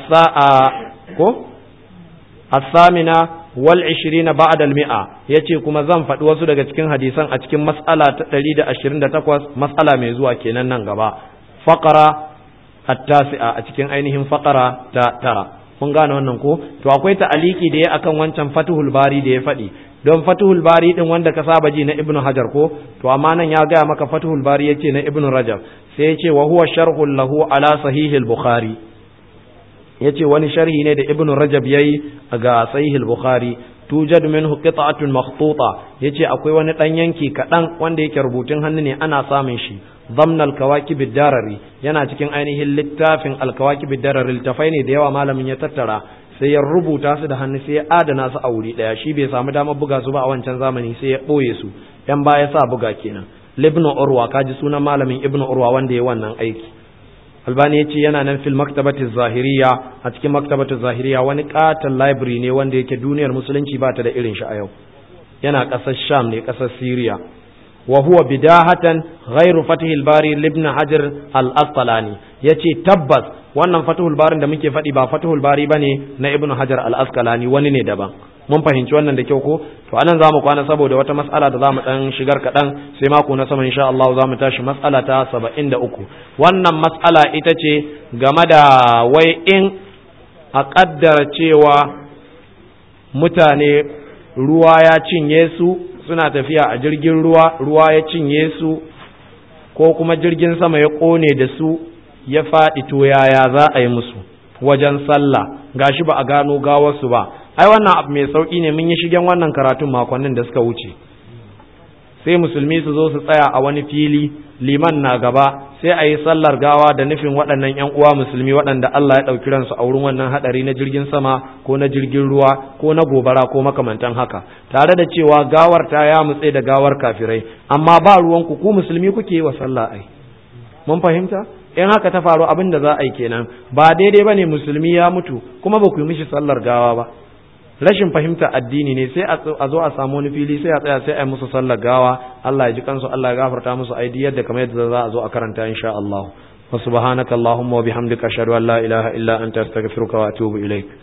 as-samina wal 20 ba'da al-mi'a. Yace kuma zan faɗi wasu daga cikin hadisan a cikin mas'ala ta 128, mas'ala mai zuwa kenan nan gaba. Faqara at-tasi'a, a cikin ainihin faqara ta 9. Mun gane wannan ko? To akwai ta'aliki da ya akan wancan Fathul Bari da ya faɗi. Don Fathul Bari din wanda ka saba ji na Ibn Hajar ko? To amma nan ya ga maka Fathul Bari yace na Ibn Rajab. Sai yace wa huwa sharhul lahu ala sahih al-Bukhari. Yace wani sharhi ne da Ibn Rajab yayi ga sahih al-Bukhari. Tujad minhu qita'atun makhtuta. Yace akwai wani dan yanki kadan wanda yake rubutun hannu ne, ana samun shi. ضمن الكواكب الدرري, yana cikin ainihin littafin al-kawakib ad-darari. Littafai ne da yawa malamin ya tattara, sai ya rubuta su da hannu, sai ya adana su a wuri daya. Shi bai samu damar buga su ba a wancan zamani, sai ya boye su, yan baya sa buga kenan. Ibn Urwa, kaji sunan malamin Ibn Urwa wanda ya wannan aiki. Albani ya ce yana nan fil maktabati zahiriya, a cikin maktabati zahiriya wani katon library ne wanda yake duniyar musulunci ba ta da irin shi a yau. Yana ƙasar Sham ne, ƙasar Syria. وهو بداهة غير فتح الباري لابن حجر الأسقلاني. yace tabbas wannan Fathul Bari da muke faɗi ba Fathul Bari bane na Ibn Hajar al-Asqalani, wani ne daban. mun fahimci wannan da kyau ko? To anan zamu kwana saboda wata mas'ala da zamu dan shigar kadan, sai mako na sama insha Allah zamu tashi mas'ala ta 73. Wannan mas'ala ita ce game da wai in a kaddara cewa mutane ruwa ya cinye su, suna tafiya a jirgin ruwa ya cinye su, ko kuma jirgin sama ya kone da su ya faɗi, to yaya za a yi musu wajen sallah, gashi ba a gano gawarsu ba. Ai wannan abu mai sauki ne, mun yi shigen wannan karatun makonnin da suka wuce. Sai musulmi su zo su tsaya a wani fili, liman na gaba, sai a yi sallar gawa da nufin waɗannan ƴan uwa musulmi waɗanda Allah ya ɗauki ransu a wurin wannan haɗari na jirgin sama ko na jirgin ruwa ko na gobara ko makamantan haka, tare da cewa gawar ta ya mutse da gawar kafirai, amma ba ruwanku, ku musulmi kuke yi wa sallah. Ai mun fahimta? In haka ta faru abin da za a yi kenan, ba daidai bane musulmi ya mutu kuma ba ku yi mishi sallar gawa ba. Rashin fahimta addini ne, sai a zo a samu wani fili, sai a tsaya, sai a yi musu sallar gawa. Allah ya ji kansu, Allah ya gafarta musu aidi yadda kamar yadda za a zo a karanta insha Allah. Wa subhanaka Allahumma wa bihamdika ashhadu an la ilaha illa anta astaghfiruka wa atubu ilaik.